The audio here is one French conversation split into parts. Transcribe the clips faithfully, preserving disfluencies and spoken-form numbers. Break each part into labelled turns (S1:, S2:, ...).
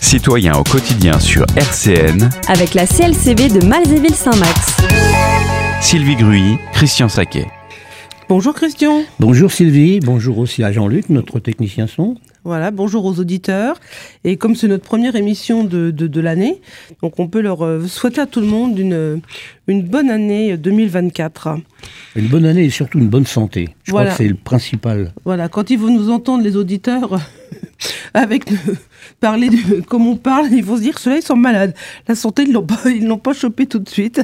S1: Citoyens au quotidien sur R C N.
S2: Avec la C L C V de Malzéville-Saint-Max.
S1: Sylvie Gruy, Christian Saquet.
S3: Bonjour Christian.
S4: Bonjour Sylvie, bonjour aussi à Jean-Luc, notre technicien son.
S3: Voilà, bonjour aux auditeurs. Et comme c'est notre première émission de, de, de l'année, donc on peut leur euh, souhaiter à tout le monde une, une bonne année deux mille vingt-quatre.
S4: Une bonne année et surtout une bonne santé. Je
S3: voilà.
S4: crois que c'est le principal.
S3: Voilà, quand ils vont nous entendre, les auditeurs, avec le, parler de, comme on parle, ils vont se dire ceux-là, ils sont malades. La santé, ils l'ont pas, ils l'ont pas chopé tout de suite.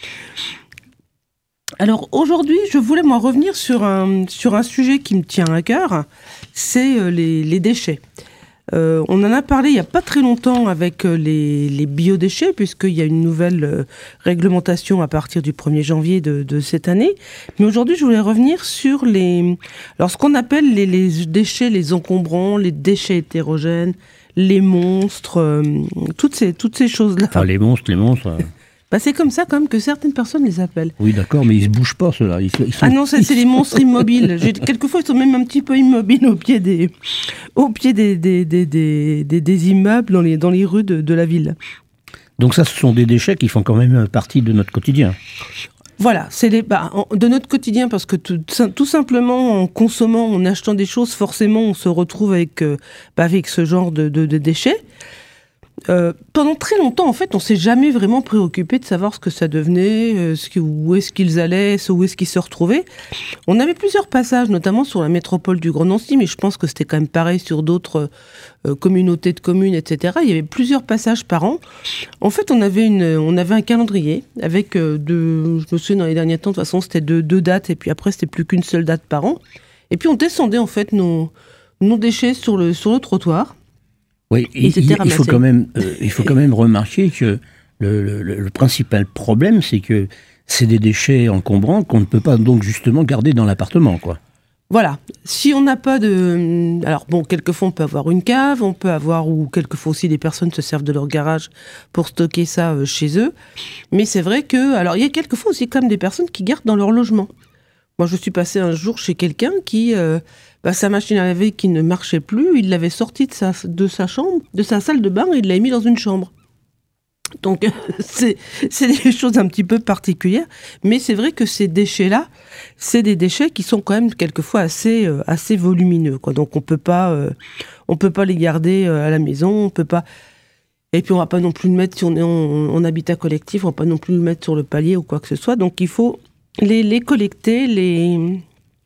S3: Alors aujourd'hui, je voulais moi revenir sur un, sur un sujet qui me tient à cœur, c'est euh, les, les déchets. Euh, on en a parlé il n'y a pas très longtemps avec euh, les, les biodéchets, puisqu'il y a une nouvelle euh, réglementation à partir du premier janvier de, de cette année. Mais aujourd'hui, je voulais revenir sur les, alors ce qu'on appelle les, les déchets, les encombrants, les déchets hétérogènes, les monstres, euh, toutes ces, toutes ces choses-là.
S4: Enfin, les monstres, les monstres... Euh...
S3: Bah c'est comme ça quand même que certaines personnes les appellent.
S4: Oui d'accord, mais ils se bougent pas ceux-là. Ils, ils sont...
S3: Ah non, ça, c'est les monstres immobiles. J'ai, quelquefois ils sont même un petit peu immobiles au pied des, au pied des, des, des, des, des, des immeubles dans les, dans les rues de, de la ville.
S4: Donc ça, ce sont des déchets qui font quand même partie de notre quotidien.
S3: Voilà, c'est les, bah, de notre quotidien, parce que tout, tout simplement en consommant, en achetant des choses, forcément on se retrouve avec, euh, bah, avec ce genre de, de, de déchets. Euh, pendant très longtemps, en fait, on s'est jamais vraiment préoccupé de savoir ce que ça devenait, euh, ce que, où est-ce qu'ils allaient, où est-ce qu'ils se retrouvaient. On avait plusieurs passages, notamment sur la métropole du Grand Nancy, mais je pense que c'était quand même pareil sur d'autres euh, communautés de communes, et cetera. Il y avait plusieurs passages par an. En fait, on avait, une, on avait un calendrier avec euh, deux, je me souviens dans les derniers temps, de toute façon, c'était deux, deux dates, et puis après, c'était plus qu'une seule date par an. Et puis, on descendait, en fait, nos, nos déchets sur le, sur le trottoir.
S4: Oui, il, il, il, faut quand même, euh, il faut quand même remarquer que le, le, le principal problème, c'est que c'est des déchets encombrants qu'on ne peut pas donc justement garder dans l'appartement, quoi.
S3: Voilà. Si on n'a pas de... Alors bon, quelquefois on peut avoir une cave, on peut avoir, ou quelquefois aussi des personnes se servent de leur garage pour stocker ça euh, chez eux. Mais c'est vrai que... Alors il y a quelquefois aussi quand même des personnes qui gardent dans leur logement. Moi je suis passée un jour chez quelqu'un qui... Euh, Bah, sa machine à laver qui ne marchait plus, il l'avait sortie de sa, de sa chambre, de sa salle de bain, et il l'avait mis dans une chambre. Donc, c'est, c'est des choses un petit peu particulières. Mais c'est vrai que ces déchets-là, c'est des déchets qui sont quand même quelquefois assez, euh, assez volumineux, quoi. Donc, on peut pas, euh, on peut pas les garder euh, à la maison, on peut pas... Et puis, on va pas non plus le mettre, si on est en, en habitat collectif, on va pas non plus le mettre sur le palier ou quoi que ce soit. Donc, il faut les, les collecter, les...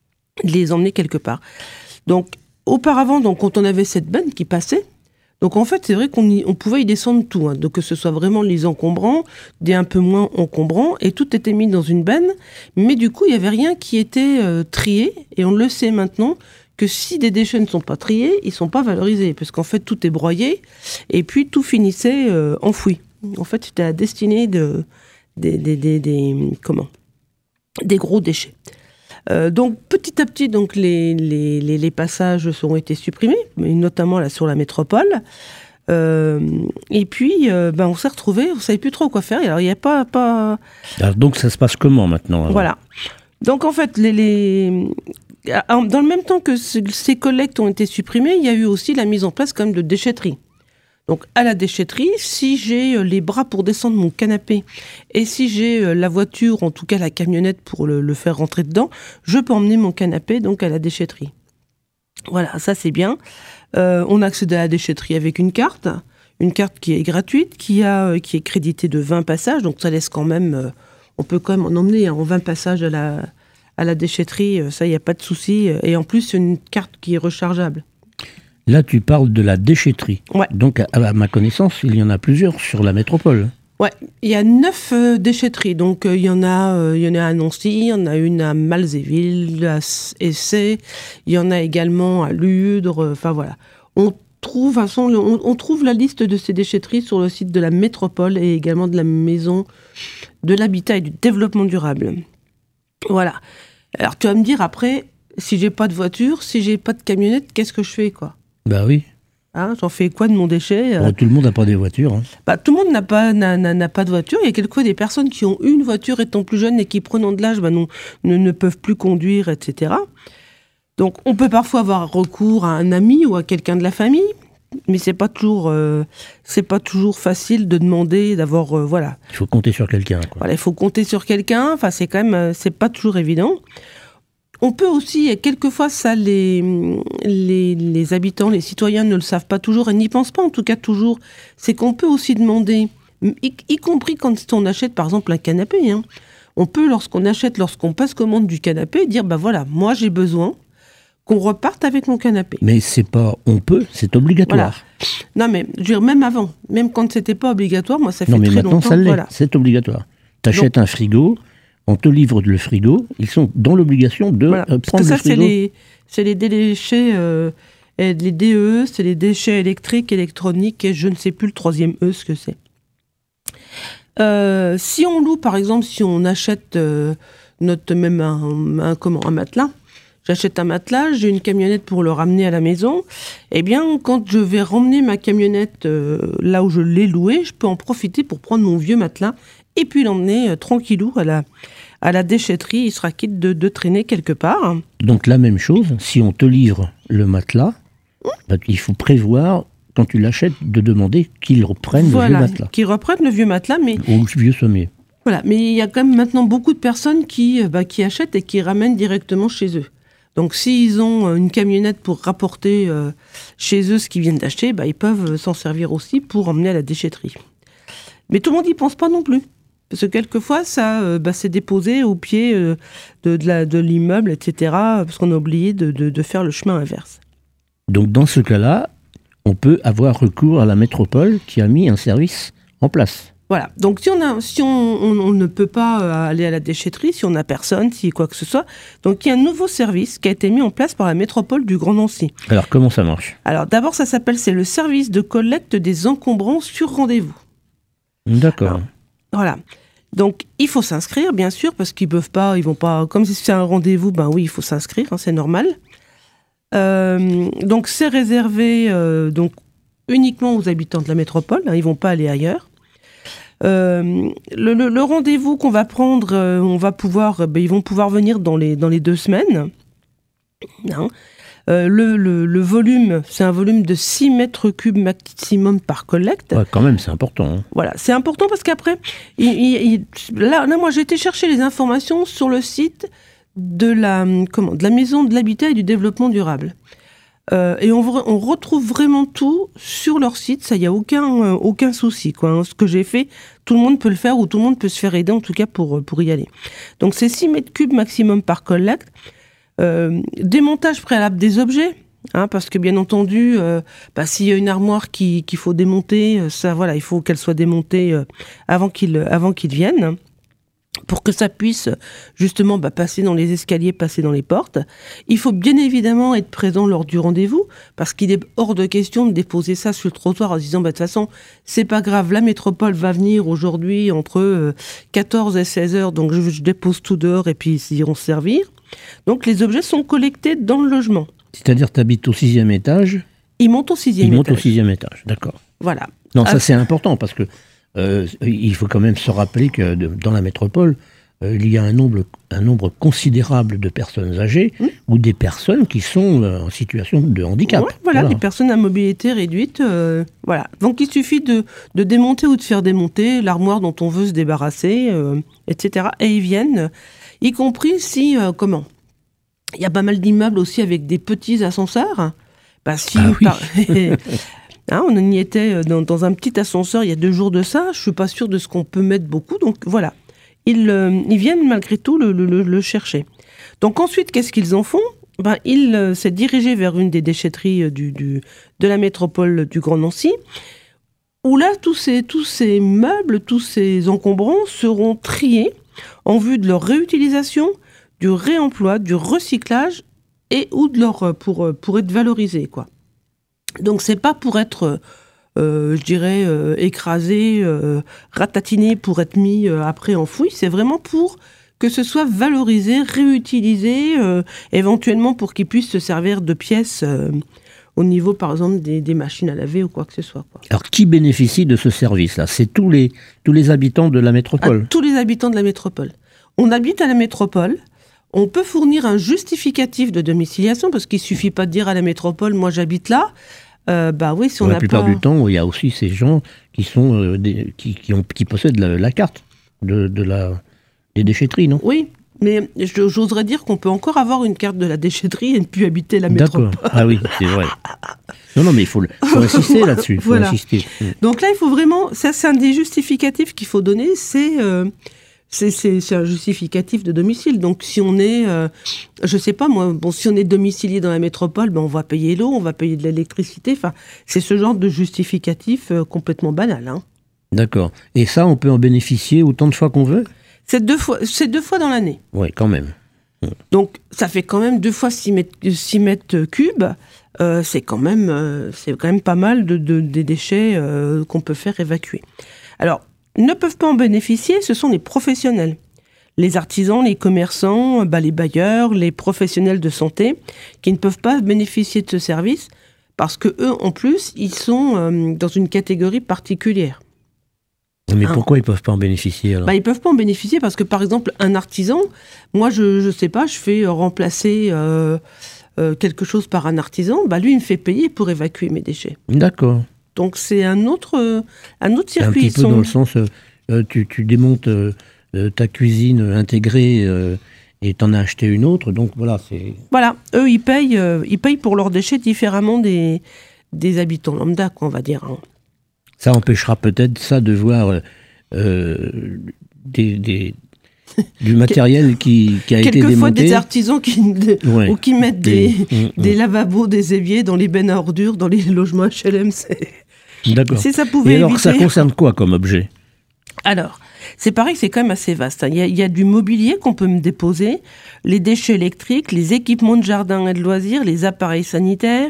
S3: les emmener quelque part. Donc, auparavant, donc, quand on avait cette benne qui passait, donc en fait, c'est vrai qu'on y, on pouvait y descendre tout, hein, donc que ce soit vraiment les encombrants, des un peu moins encombrants, et tout était mis dans une benne, mais du coup, il n'y avait rien qui était euh, trié, et on le sait maintenant, que si des déchets ne sont pas triés, ils ne sont pas valorisés, parce qu'en fait, tout est broyé, et puis tout finissait euh, enfoui. En fait, c'était à la destinée de, des, des, des, des, comment, des gros déchets. Euh, donc petit à petit, donc les, les, les, les passages ont été supprimés, notamment là sur la métropole. Euh, et puis, euh, ben, on s'est retrouvés, on ne savait plus trop quoi faire. Alors il n'y a pas, pas.
S4: Alors, donc ça se passe comment maintenant alors ?
S3: Voilà. Donc en fait, les, les... dans le même temps que ces collectes ont été supprimées, il y a eu aussi la mise en place quand même de déchetteries. Donc, à la déchetterie, si j'ai les bras pour descendre mon canapé et si j'ai la voiture, en tout cas la camionnette pour le, le faire rentrer dedans, je peux emmener mon canapé donc à la déchetterie. Voilà, ça c'est bien. Euh, on accède à la déchetterie avec une carte, une carte qui est gratuite, qui, a, qui est créditée de vingt passages, donc ça laisse quand même, on peut quand même en emmener en vingt passages à la, à la déchetterie, ça il n'y a pas de souci. Et en plus, c'est une carte qui est rechargeable.
S4: Là, tu parles de la déchetterie.
S3: Ouais.
S4: Donc, à, à ma connaissance, il y en a plusieurs sur la métropole.
S3: Ouais, il y a neuf euh, déchetteries. Donc, euh, il y en a, euh, il y en a à Nancy, il y en a une à Malzéville, à Essay, il y en a également à Ludre. Enfin euh, voilà, on trouve, à son, on, on trouve la liste de ces déchetteries sur le site de la métropole et également de la maison de l'habitat et du développement durable. Voilà. Alors, tu vas me dire après, si j'ai pas de voiture, si j'ai pas de camionnette, qu'est-ce que je fais, quoi ?
S4: Bah oui.
S3: Hein, j'en fais quoi de mon déchet ?
S4: Bon, tout le monde n'a pas des voitures. Hein.
S3: Bah, tout le monde n'a pas, n'a, n'a, n'a pas de voiture. Il y a quelquefois des personnes qui ont une voiture étant plus jeunes et qui, prenant de l'âge, bah, non, ne, ne peuvent plus conduire, et cetera. Donc, on peut parfois avoir recours à un ami ou à quelqu'un de la famille. mais c'est pas toujours, euh, c'est pas toujours facile de demander, d'avoir, euh, voilà.
S4: Il faut compter sur quelqu'un, quoi.
S3: Voilà, il faut compter sur quelqu'un. Enfin, c'est quand même, euh, c'est pas toujours évident. On peut aussi, et quelquefois, ça, les, les, les habitants, les citoyens ne le savent pas toujours et n'y pensent pas, en tout cas toujours. C'est qu'on peut aussi demander, y, y compris quand on achète, par exemple, un canapé. Hein. On peut, lorsqu'on achète, lorsqu'on passe commande du canapé, dire, bah voilà, moi j'ai besoin qu'on reparte avec mon canapé.
S4: Mais c'est pas, on peut, c'est obligatoire.
S3: Voilà. Non, mais je veux dire, même avant, même quand c'était pas obligatoire, moi ça fait
S4: non, mais
S3: très
S4: maintenant,
S3: longtemps.
S4: Ça l'est,
S3: voilà.
S4: C'est obligatoire. T'achètes un frigo. On te livre le frigo, ils sont dans l'obligation de
S3: voilà,
S4: euh, prendre
S3: parce que ça,
S4: le frigo.
S3: C'est les, c'est les déchets, euh, les D E E, c'est les déchets électriques, électroniques, et je ne sais plus le troisième E ce que c'est. Euh, si on loue, par exemple, si on achète euh, notre, même un, un, comment, un matelas, j'achète un matelas, j'ai une camionnette pour le ramener à la maison, eh bien, quand je vais ramener ma camionnette euh, là où je l'ai louée, je peux en profiter pour prendre mon vieux matelas et puis l'emmener euh, tranquillou à la, à la déchetterie. Il sera quitte de, de traîner quelque part.
S4: Donc la même chose, si on te livre le matelas, mmh. bah, il faut prévoir, quand tu l'achètes, de demander qu'ils reprennent voilà, le vieux matelas.
S3: Qu'ils reprennent le vieux matelas, mais...
S4: Ou le vieux sommier.
S3: Voilà, mais il y a quand même maintenant beaucoup de personnes qui, bah, qui achètent et qui ramènent directement chez eux. Donc s'ils ont une camionnette pour rapporter euh, chez eux ce qu'ils viennent d'acheter, bah, ils peuvent s'en servir aussi pour emmener à la déchetterie. Mais tout le monde n'y pense pas non plus. Parce que quelquefois, ça, euh, bah, c'est déposé au pied euh, de, de, la, de l'immeuble, et cetera, parce qu'on a oublié de, de, de faire le chemin inverse.
S4: Donc dans ce cas-là, on peut avoir recours à la métropole qui a mis un service en place.
S3: Voilà, donc si on, a, si on, on, on ne peut pas aller à la déchetterie, si on n'a personne, si quoi que ce soit, donc il y a un nouveau service qui a été mis en place par la métropole du Grand Nancy.
S4: Alors comment ça marche ?
S3: Alors d'abord, ça s'appelle, c'est le service de collecte des encombrants sur rendez-vous.
S4: D'accord.
S3: Alors, voilà. Donc, il faut s'inscrire, bien sûr, parce qu'ils peuvent pas, ils vont pas, comme si c'est un rendez-vous, ben oui, il faut s'inscrire, hein, c'est normal. Euh, donc, c'est réservé euh, donc, uniquement aux habitants de la métropole, hein, ils vont pas aller ailleurs. Euh, le, le, le rendez-vous qu'on va prendre, euh, on va pouvoir, ben, ils vont pouvoir venir dans les, dans les deux semaines. Hein. Euh, le, le, le volume, c'est un volume de six mètres cubes maximum par collecte.
S4: Ouais, quand même, c'est important. Hein.
S3: Voilà, c'est important parce qu'après, il, il, il, là, là, moi, j'ai été chercher les informations sur le site de la, comment, de la Maison de l'Habitat et du Développement Durable. Euh, et on, on retrouve vraiment tout sur leur site, ça, il n'y a aucun, euh, aucun souci, quoi. Hein. Ce que j'ai fait, tout le monde peut le faire ou tout le monde peut se faire aider, en tout cas, pour, pour y aller. Donc, c'est six mètres cubes maximum par collecte. Euh, démontage préalable des objets, hein, parce que bien entendu, euh, bah, s'il y a une armoire qui, qu'il faut démonter, ça, voilà, il faut qu'elle soit démontée euh, avant qu'ils, avant qu'ils viennent, pour que ça puisse justement bah, passer dans les escaliers, passer dans les portes. Il faut bien évidemment être présent lors du rendez-vous, parce qu'il est hors de question de déposer ça sur le trottoir en se disant bah, de toute façon, c'est pas grave, la métropole va venir aujourd'hui entre euh, quatorze et seize heures, donc je, je dépose tout dehors et puis ils iront se servir. Donc les objets sont collectés dans le logement.
S4: C'est-à-dire que tu habites au sixième étage.
S3: Ils montent au sixième
S4: étage. Ils montent
S3: étage.
S4: au sixième étage, d'accord.
S3: Voilà.
S4: Non, ça ah. c'est important parce que euh, il faut quand même se rappeler que de, dans la métropole, euh, il y a un nombre, un nombre considérable de personnes âgées mmh. ou des personnes qui sont euh, en situation de handicap.
S3: Ouais, voilà, voilà, des personnes à mobilité réduite. Euh, voilà. Donc il suffit de, de démonter ou de faire démonter l'armoire dont on veut se débarrasser, euh, et cetera. Et ils viennent. Y compris si, euh, comment, il y a pas mal d'immeubles aussi avec des petits ascenseurs. Bah, si
S4: ah oui.
S3: par... hein, on y était dans, dans un petit ascenseur il y a deux jours de ça. Je suis pas sûre de ce qu'on peut mettre beaucoup. Donc voilà, ils, euh, ils viennent malgré tout le, le, le chercher. Donc ensuite, qu'est-ce qu'ils en font ? Ben, ils euh, s'est dirigé vers une des déchetteries du, du, de la métropole du Grand Nancy, où là, tous ces, tous ces meubles, tous ces encombrants seront triés en vue de leur réutilisation, du réemploi, du recyclage et ou de leur pour pour être valorisés, quoi. Donc c'est pas pour être euh, je dirais euh, écrasé, euh, ratatiné pour être mis euh, après enfoui, c'est vraiment pour que ce soit valorisé, réutilisé, euh, éventuellement pour qu'ils puissent se servir de pièces euh, au niveau, par exemple, des, des machines à laver ou quoi que ce soit, quoi.
S4: Alors, qui bénéficie de ce service-là ? C'est tous les, tous les habitants de la métropole ?
S3: À tous les habitants de la métropole. On habite à la métropole, on peut fournir un justificatif de domiciliation, parce qu'il ne suffit pas de dire à la métropole « moi j'habite là », Euh, bah oui, si on
S4: La
S3: n'a
S4: plupart
S3: pas...
S4: du temps, il y a aussi ces gens qui sont euh, des, qui, qui, ont, qui possèdent la, la carte de, de la, des déchetteries, non?
S3: Oui, mais je- j'oserais dire qu'on peut encore avoir une carte de la déchetterie et ne plus habiter la métropole.
S4: D'accord. Ah oui, c'est vrai. Non, non, mais il faut, le- faut insister là-dessus. Il faut
S3: Voilà.
S4: insister.
S3: Donc là, il faut vraiment... Ça, c'est un des justificatifs qu'il faut donner, c'est... euh, c'est, c'est, c'est un justificatif de domicile. Donc si on est... Euh, je sais pas, moi, bon, si on est domicilié dans la métropole, ben, on va payer l'eau, on va payer de l'électricité. Enfin, c'est ce genre de justificatif euh, complètement banal, hein.
S4: D'accord. Et ça, on peut en bénéficier autant de fois qu'on veut?
S3: C'est deux fois, c'est deux fois dans l'année.
S4: Oui, quand même.
S3: Donc, ça fait quand même deux fois six mètres, six mètres cubes. Euh, c'est, quand même, euh, c'est quand même pas mal de, de, des déchets euh, qu'on peut faire évacuer. Alors, ne peuvent pas en bénéficier, ce sont les professionnels. Les artisans, les commerçants, bah, les bailleurs, les professionnels de santé, qui ne peuvent pas bénéficier de ce service parce que eux, en plus, ils sont euh, dans une catégorie particulière.
S4: Mais
S3: Ah.
S4: pourquoi ils ne peuvent pas en bénéficier alors?
S3: Bah, ils peuvent pas en bénéficier parce que, par exemple, un artisan, moi, je je sais pas, je fais euh, remplacer euh, euh, quelque chose par un artisan, bah, lui, il me fait payer pour évacuer mes déchets.
S4: D'accord.
S3: Donc, c'est un autre, euh, un autre
S4: C'est un
S3: circuit.
S4: petit
S3: Ils
S4: peu
S3: sont-
S4: dans le sens, euh, euh, tu, tu démontes euh, euh, ta cuisine intégrée euh, et t'en as acheté une autre, donc voilà, c'est...
S3: Voilà, eux, ils payent, euh, ils payent pour leurs déchets différemment des, des habitants lambda, quoi, on va dire, hein.
S4: Ça empêchera peut-être ça de voir euh, euh, des, des- du matériel qui, qui a été
S3: Quelquefois,
S4: démonté.
S3: des artisans qui,
S4: Ouais.
S3: ou qui mettent des,
S4: Des- Mm,
S3: des lavabos, des éviers dans les bennes à ordures, dans les logements H L M. C'est...
S4: D'accord.
S3: Si ça pouvait
S4: Et alors, ça
S3: éviter-
S4: concerne quoi comme objet?
S3: Alors, c'est pareil, c'est quand même assez vaste, hein. Il y a, il y a du mobilier qu'on peut me déposer, les déchets électriques, les équipements de jardin et de loisirs, les appareils sanitaires,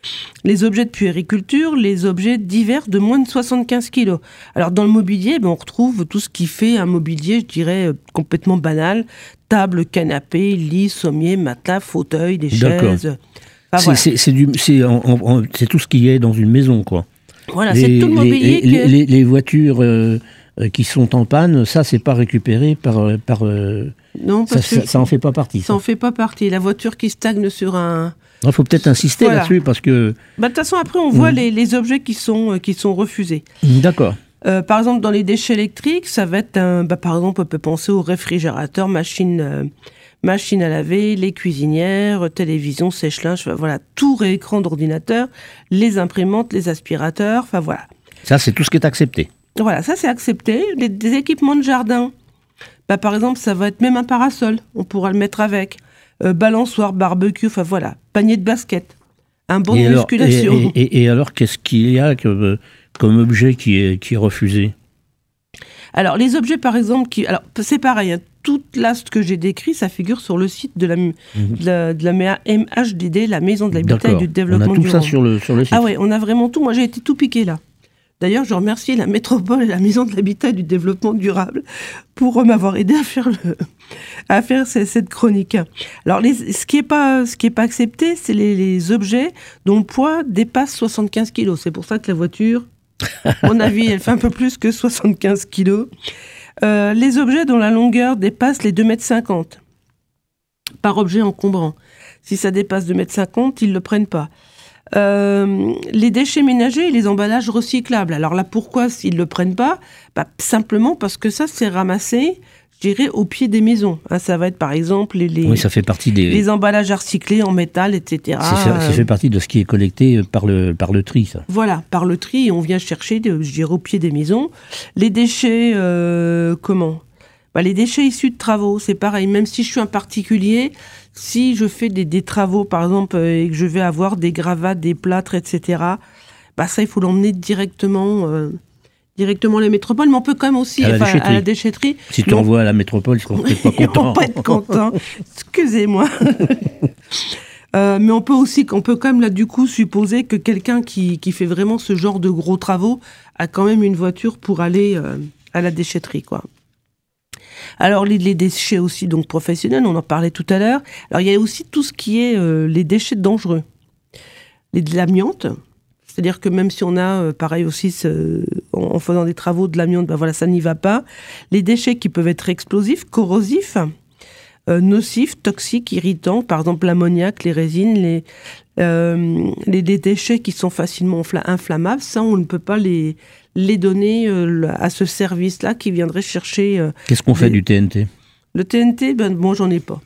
S3: les objets de puériculture, les objets divers de moins de soixante-quinze kilos. Alors, dans le mobilier, ben, on retrouve tout ce qui fait un mobilier, je dirais, euh, complètement banal. Table, canapé, lit, sommier, matelas, fauteuil, des
S4: D'accord.
S3: chaises. Enfin,
S4: C'est-
S3: voilà,
S4: c'est, c'est du- c'est en- en- en- c'est tout ce qui est dans une maison, quoi.
S3: Voilà,
S4: les,
S3: c'est tout le mobilier
S4: les,
S3: que...
S4: les- les voitures euh, euh, qui sont en panne, ça, c'est pas récupéré par... euh, par euh,
S3: Non,
S4: ça,
S3: parce
S4: ça,
S3: que
S4: ça en fait pas partie.
S3: ça en fait pas partie. La voiture qui stagne sur un...
S4: Il faut peut-être insister
S3: Voilà.
S4: là-dessus parce que...
S3: Bah, de toute façon, après, on voit
S4: Mm.
S3: les, les objets qui sont, euh, qui sont refusés.
S4: D'accord.
S3: Euh, par exemple, dans les déchets électriques, ça va être un... Bah, par exemple, on peut penser aux réfrigérateurs, machines, euh, machines à laver, les cuisinières, euh, télévision, sèche-linge, enfin, voilà, tout réécran d'ordinateur, les imprimantes, les aspirateurs, enfin voilà.
S4: Ça, c'est tout ce qui est accepté.
S3: Voilà, ça c'est accepté. Les, des équipements de jardin, bah, par exemple, ça va être même un parasol, on pourra le mettre avec. Euh, balançoire, barbecue, enfin voilà, panier de basket, un banc
S4: et,
S3: de
S4: alors,
S3: musculation.
S4: et, et- et alors, qu'est-ce qu'il y a comme, comme objet qui est, qui est refusé?
S3: Alors, les objets, par exemple, qui... Alors, c'est pareil, hein, toute l'ast que j'ai décrit, ça figure sur le site de la, de la, de la M H D D, la Maison de l'Habitat et
S4: D'accord.
S3: du Développement
S4: On a tout
S3: durable.
S4: ça sur le, sur le site.
S3: Ah ouais, on a vraiment tout. Moi, j'ai été tout piqué là. D'ailleurs, je remercie la métropole et la Maison de l'Habitat et du Développement durable pour euh, m'avoir aidé à faire, le, à faire ce- cette chronique. Alors, les, ce qui n'est pas, ce qui est pas accepté, c'est les, les objets dont le poids dépasse soixante-quinze kilos. C'est pour ça que la voiture, à mon avis, elle fait un peu plus que soixante-quinze kilos. Euh, les objets dont la longueur dépasse les deux mètres cinquante par objet encombrant. Si ça dépasse deux mètres cinquante, ils ne le prennent pas. Euh, les déchets ménagers et les emballages recyclables. Alors là, pourquoi s'ils ne le prennent pas? Bah, simplement parce que ça, c'est ramassé, je dirais, au pied des maisons. Hein, ça va être, par exemple, les, les,
S4: Oui, ça fait partie des...
S3: les emballages à recycler en métal, et cetera.
S4: c'est fait- ça
S3: Euh,
S4: fait partie de ce qui est collecté par le, par le tri, ça.
S3: Voilà, par le tri, on vient chercher, de- je dirais, au pied des maisons. Les déchets, euh, comment bah, les déchets issus de travaux, c'est pareil. Même si je suis un particulier, si je fais des, des travaux, par exemple, euh, et que je vais avoir des gravats, des plâtres, et cetera, bah, ça, il faut l'emmener directement, euh, directement à la métropole. Mais on peut quand même aussi,
S4: À la
S3: enfin,
S4: déchetterie.
S3: à la déchetterie.
S4: Si tu
S3: Mais on-
S4: envoies à la métropole, ils seront peut-être pas
S3: Ils vont
S4: contents.
S3: pas être contents. Excusez-moi. Euh, mais on peut aussi, on peut quand même là du coup supposer que quelqu'un qui, qui fait vraiment ce genre de gros travaux a quand même une voiture pour aller euh, à la déchetterie, quoi. Alors les, les déchets aussi donc professionnels, on en parlait tout à l'heure. Alors il y a aussi tout ce qui est euh, les déchets dangereux, les de l'amiante. C'est-à-dire que même si on a, euh, pareil aussi, ce, en, en faisant des travaux de l'amiante, ben voilà, ça n'y va pas. Les déchets qui peuvent être explosifs, corrosifs. euh, nocifs, toxiques, irritants, par exemple l'ammoniac, les résines, les, euh, les, les déchets qui sont facilement inflammables, ça on ne peut pas les, les donner euh, à ce service-là qui viendrait chercher... Euh,
S4: Qu'est-ce qu'on fait
S3: des...
S4: du T N T?
S3: Le T N T, ben, bon, j'en ai pas.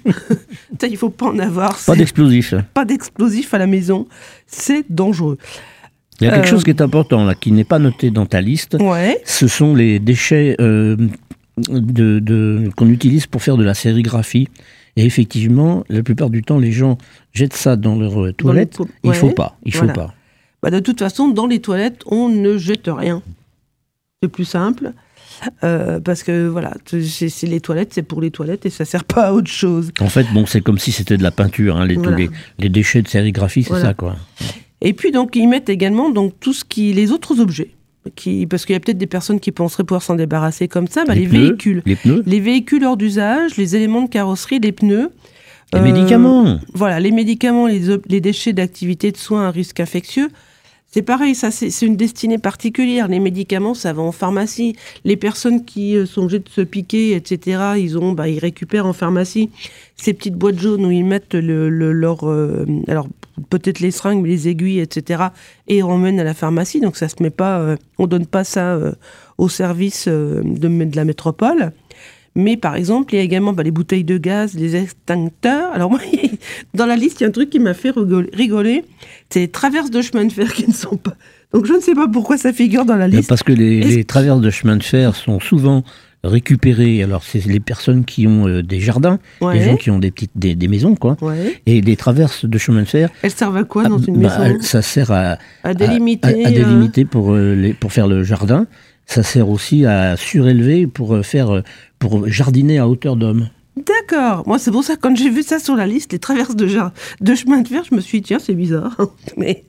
S3: Il ne faut pas en avoir.
S4: Pas d'explosif.
S3: Pas d'explosif à la maison, c'est dangereux.
S4: Il y a quelque
S3: euh...
S4: chose qui est important, là, qui n'est pas noté dans ta liste.
S3: Ouais.
S4: Ce sont les déchets euh, de, de, qu'on utilise pour faire de la sérigraphie. Et effectivement, la plupart du temps, les gens jettent ça dans leurs toilettes. Dans il ne ouais. faut pas. Il voilà. faut pas.
S3: Bah, de toute façon, dans les toilettes, on ne jette rien. C'est plus simple. Euh, parce que voilà, c'est, c'est les toilettes, c'est pour les toilettes et ça sert pas à autre chose.
S4: En fait, bon, c'est comme si c'était de la peinture, hein, les, voilà. tous les, les déchets de sérigraphie, c'est voilà. ça, quoi.
S3: Et puis donc ils mettent également donc tout ce qui, les autres objets, qui, parce qu'il y a peut-être des personnes qui penseraient pouvoir s'en débarrasser comme ça, bah, les, les pneus, véhicules,
S4: les pneus,
S3: les véhicules hors d'usage, les éléments de carrosserie, les pneus,
S4: les euh, médicaments,
S3: voilà, les médicaments, les, les déchets d'activité de soins à risque infectieux. C'est pareil, ça, c'est, c'est une destinée particulière. Les médicaments, ça va en pharmacie. Les personnes qui euh, sont obligées de se piquer, et cetera, ils, ont, bah, ils récupèrent en pharmacie ces petites boîtes jaunes où ils mettent le, le, leur... Euh, alors, peut-être les seringues, mais les aiguilles, et cetera, et ils emmènent à la pharmacie. Donc, ça se met pas... Euh, on donne pas ça euh, au service euh, de, de la métropole. Mais par exemple, il y a également bah, les bouteilles de gaz, les extincteurs. Alors moi, dans la liste, il y a un truc qui m'a fait rigoler. C'est les traverses de chemin de fer qui ne sont pas... Donc je ne sais pas pourquoi ça figure dans la liste.
S4: Parce que les, les traverses de chemin de fer sont souvent récupérées. Alors c'est les personnes qui ont euh, des jardins, ouais. les gens qui ont des, petites, des, des maisons, quoi. Ouais. Et les traverses de chemin de fer...
S3: Elles servent à quoi dans
S4: à,
S3: une
S4: bah,
S3: maison?
S4: Ça sert à,
S3: à délimiter,
S4: à, à, à délimiter pour, euh, les, pour faire le jardin. Ça sert aussi à surélever pour faire, pour jardiner à hauteur d'homme.
S3: D'accord. Moi, c'est pour ça, quand j'ai vu ça sur la liste, les traverses de, jar- de chemin de fer, je me suis dit, tiens, c'est bizarre. Mais...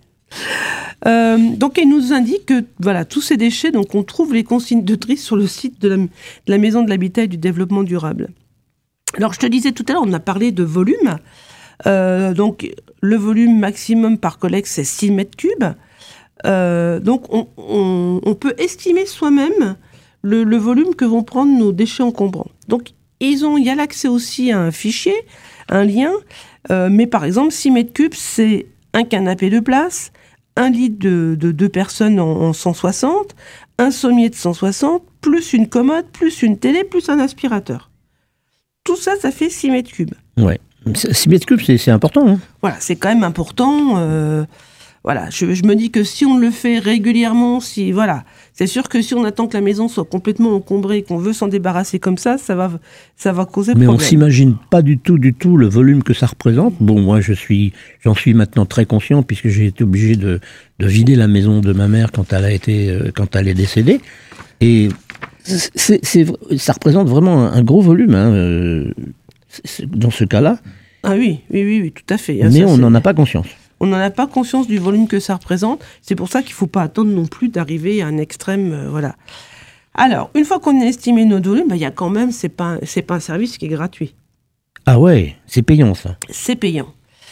S3: Euh, donc, elle nous indique que, voilà, tous ces déchets, donc, on trouve les consignes de tri sur le site de la, de la Maison de l'Habitat et du Développement Durable. Alors, je te disais tout à l'heure, on a parlé de volume. Euh, donc, le volume maximum par collecte, c'est six mètres cubes. Euh, donc, on, on, on peut estimer soi-même le, le volume que vont prendre nos déchets encombrants. Donc, ils ont, il y a l'accès aussi à un fichier, un lien. Euh, mais par exemple, six mètres cubes, c'est un canapé de place, un lit de, de deux personnes en, en cent soixante, un sommier de cent soixante, plus une commode, plus une télé, plus un aspirateur. Tout ça, ça fait six mètres cubes.
S4: Ouais. six mètres cubes, c'est, c'est important. Hein.
S3: Voilà, c'est quand même important. Euh, Voilà, je, je me dis que si on le fait régulièrement, si voilà, c'est sûr que si on attend que la maison soit complètement encombrée, qu'on veut s'en débarrasser comme ça, ça va, ça va causer
S4: Mais
S3: problème.
S4: on s'imagine pas du tout, du tout le volume que ça représente. Bon, moi, je suis, j'en suis maintenant très conscient puisque j'ai été obligé de, de vider la maison de ma mère quand elle a été, euh, quand elle est décédée. Et c'est, c'est, ça représente vraiment un, un gros volume hein, euh, c'est, dans ce cas-là.
S3: Ah oui, oui, oui, oui, tout à fait.
S4: Mais
S3: ça,
S4: on n'en a pas conscience.
S3: On n'en a pas conscience du volume que ça représente. C'est pour ça qu'il ne faut pas attendre non plus d'arriver à un extrême. Euh, voilà. Alors, une fois qu'on a estimé notre volume, bah, y a quand même, ce n'est pas, c'est pas un service qui est gratuit.
S4: Ah ouais, c'est payant ça.
S3: C'est payant.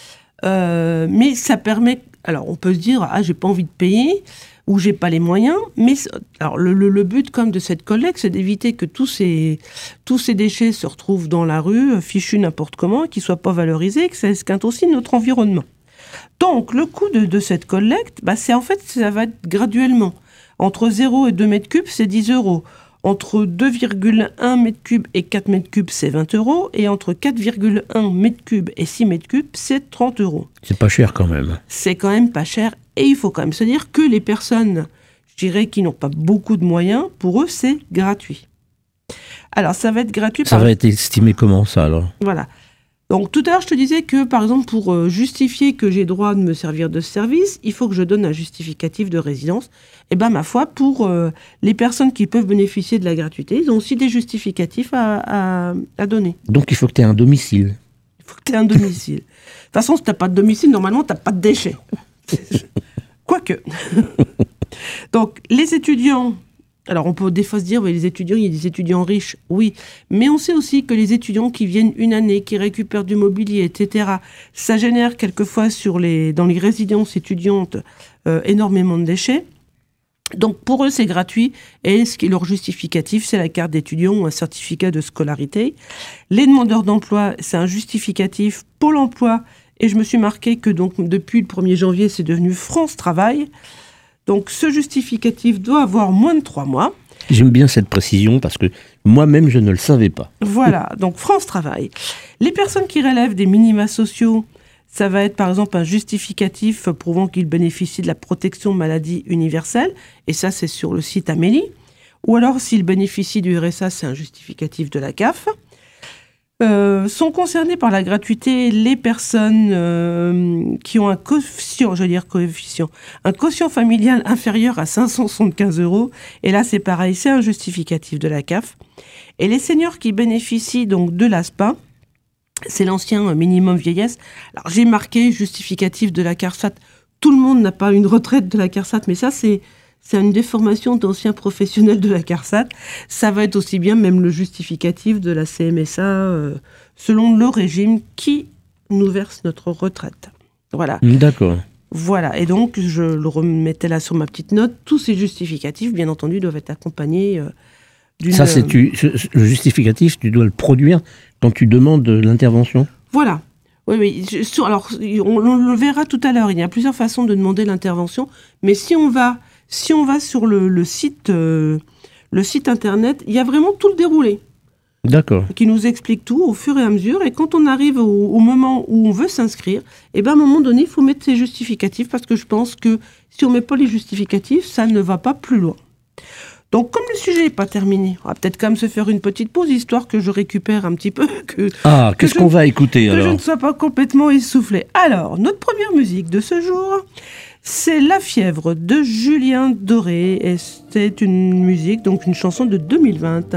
S3: Euh, mais ça permet... Alors, on peut se dire, ah, j'ai pas envie de payer ou j'ai pas les moyens. Mais alors, le, le, le but comme de cette collecte, c'est d'éviter que tous ces, tous ces déchets se retrouvent dans la rue, fichus n'importe comment, qu'ils ne soient pas valorisés, que ça esquinte aussi notre environnement. Donc, le coût de, de cette collecte, bah, c'est en fait, ça va être graduellement. Entre zéro et deux mètres cubes, c'est dix euros. Entre deux virgule un mètres cubes et quatre mètres cubes, c'est vingt euros. Et entre quatre virgule un mètres cubes et six mètres cubes, c'est trente euros.
S4: C'est pas cher quand même.
S3: C'est quand même pas cher. Et il faut quand même se dire que les personnes, je dirais, qui n'ont pas beaucoup de moyens, pour eux, c'est gratuit. Alors, ça va être gratuit.
S4: Ça
S3: par...
S4: va être estimé comment, ça, alors ?
S3: Voilà. Donc, tout à l'heure, je te disais que, par exemple, pour justifier que j'ai droit de me servir de ce service, il faut que je donne un justificatif de résidence. Et bien, ma foi, pour euh, les personnes qui peuvent bénéficier de la gratuité, ils ont aussi des justificatifs à, à, à donner.
S4: Donc, il faut que tu aies un domicile.
S3: Il faut que tu aies un domicile. De toute façon, si tu n'as pas de domicile, normalement, tu n'as pas de déchets. Quoique. Donc, les étudiants... Alors, on peut des fois se dire, oui, les étudiants, il y a des étudiants riches, oui. Mais on sait aussi que les étudiants qui viennent une année, qui récupèrent du mobilier, et cetera, ça génère quelquefois sur les, dans les résidences étudiantes euh, énormément de déchets. Donc pour eux, c'est gratuit et ce qui est leur justificatif, c'est la carte d'étudiant ou un certificat de scolarité. Les demandeurs d'emploi, c'est un justificatif Pôle emploi et je me suis marqué que donc depuis le premier janvier, c'est devenu France Travail. Donc ce justificatif doit avoir moins de trois mois.
S4: J'aime bien cette précision parce que moi-même, je ne le savais pas.
S3: Voilà, donc France Travail. Les personnes qui relèvent des minima sociaux, ça va être par exemple un justificatif prouvant qu'ils bénéficient de la protection maladie universelle, et ça c'est sur le site Amélie. Ou alors s'ils bénéficient du R S A, c'est un justificatif de la C A F. Euh, sont concernées par la gratuité les personnes euh, qui ont un coefficient, je veux dire coefficient, un quotient familial inférieur à cinq cent soixante-quinze euros. Et là c'est pareil, c'est un justificatif de la C A F. Et les seniors qui bénéficient donc de l'A S P A, c'est l'ancien minimum vieillesse. Alors, j'ai marqué justificatif de la CARSAT. Tout le monde n'a pas une retraite de la CARSAT, mais ça, c'est, c'est une déformation d'anciens professionnels de la CARSAT. Ça va être aussi bien même le justificatif de la C M S A, euh, selon le régime qui nous verse notre retraite. Voilà.
S4: D'accord.
S3: Voilà. Et donc, je le remettais là sur ma petite note. Tous ces justificatifs, bien entendu, doivent être accompagnés euh, d'une...
S4: Ça, c'est tu, le justificatif, tu dois le produire quand tu demandes l'intervention.
S3: Voilà. Oui, oui. Sur, alors, on, on le verra tout à l'heure. Il y a plusieurs façons de demander l'intervention. Mais si on va, si on va sur le, le, site, euh, le site internet, il y a vraiment tout le déroulé.
S4: D'accord.
S3: Qui nous explique tout au fur et à mesure. Et quand on arrive au, au moment où on veut s'inscrire, eh ben, à un moment donné, il faut mettre ses justificatifs parce que je pense que si on ne met pas les justificatifs, ça ne va pas plus loin. Donc, comme le sujet n'est pas terminé, on va peut-être quand même se faire une petite pause, histoire que je récupère un petit peu. Que,
S4: ah,
S3: que
S4: qu'est-ce
S3: je,
S4: qu'on va écouter
S3: que
S4: alors ?
S3: Que je ne sois pas complètement essoufflée. Alors, notre première musique de ce jour, c'est La Fièvre de Julien Doré. Et c'est une musique, donc une chanson de deux mille vingt.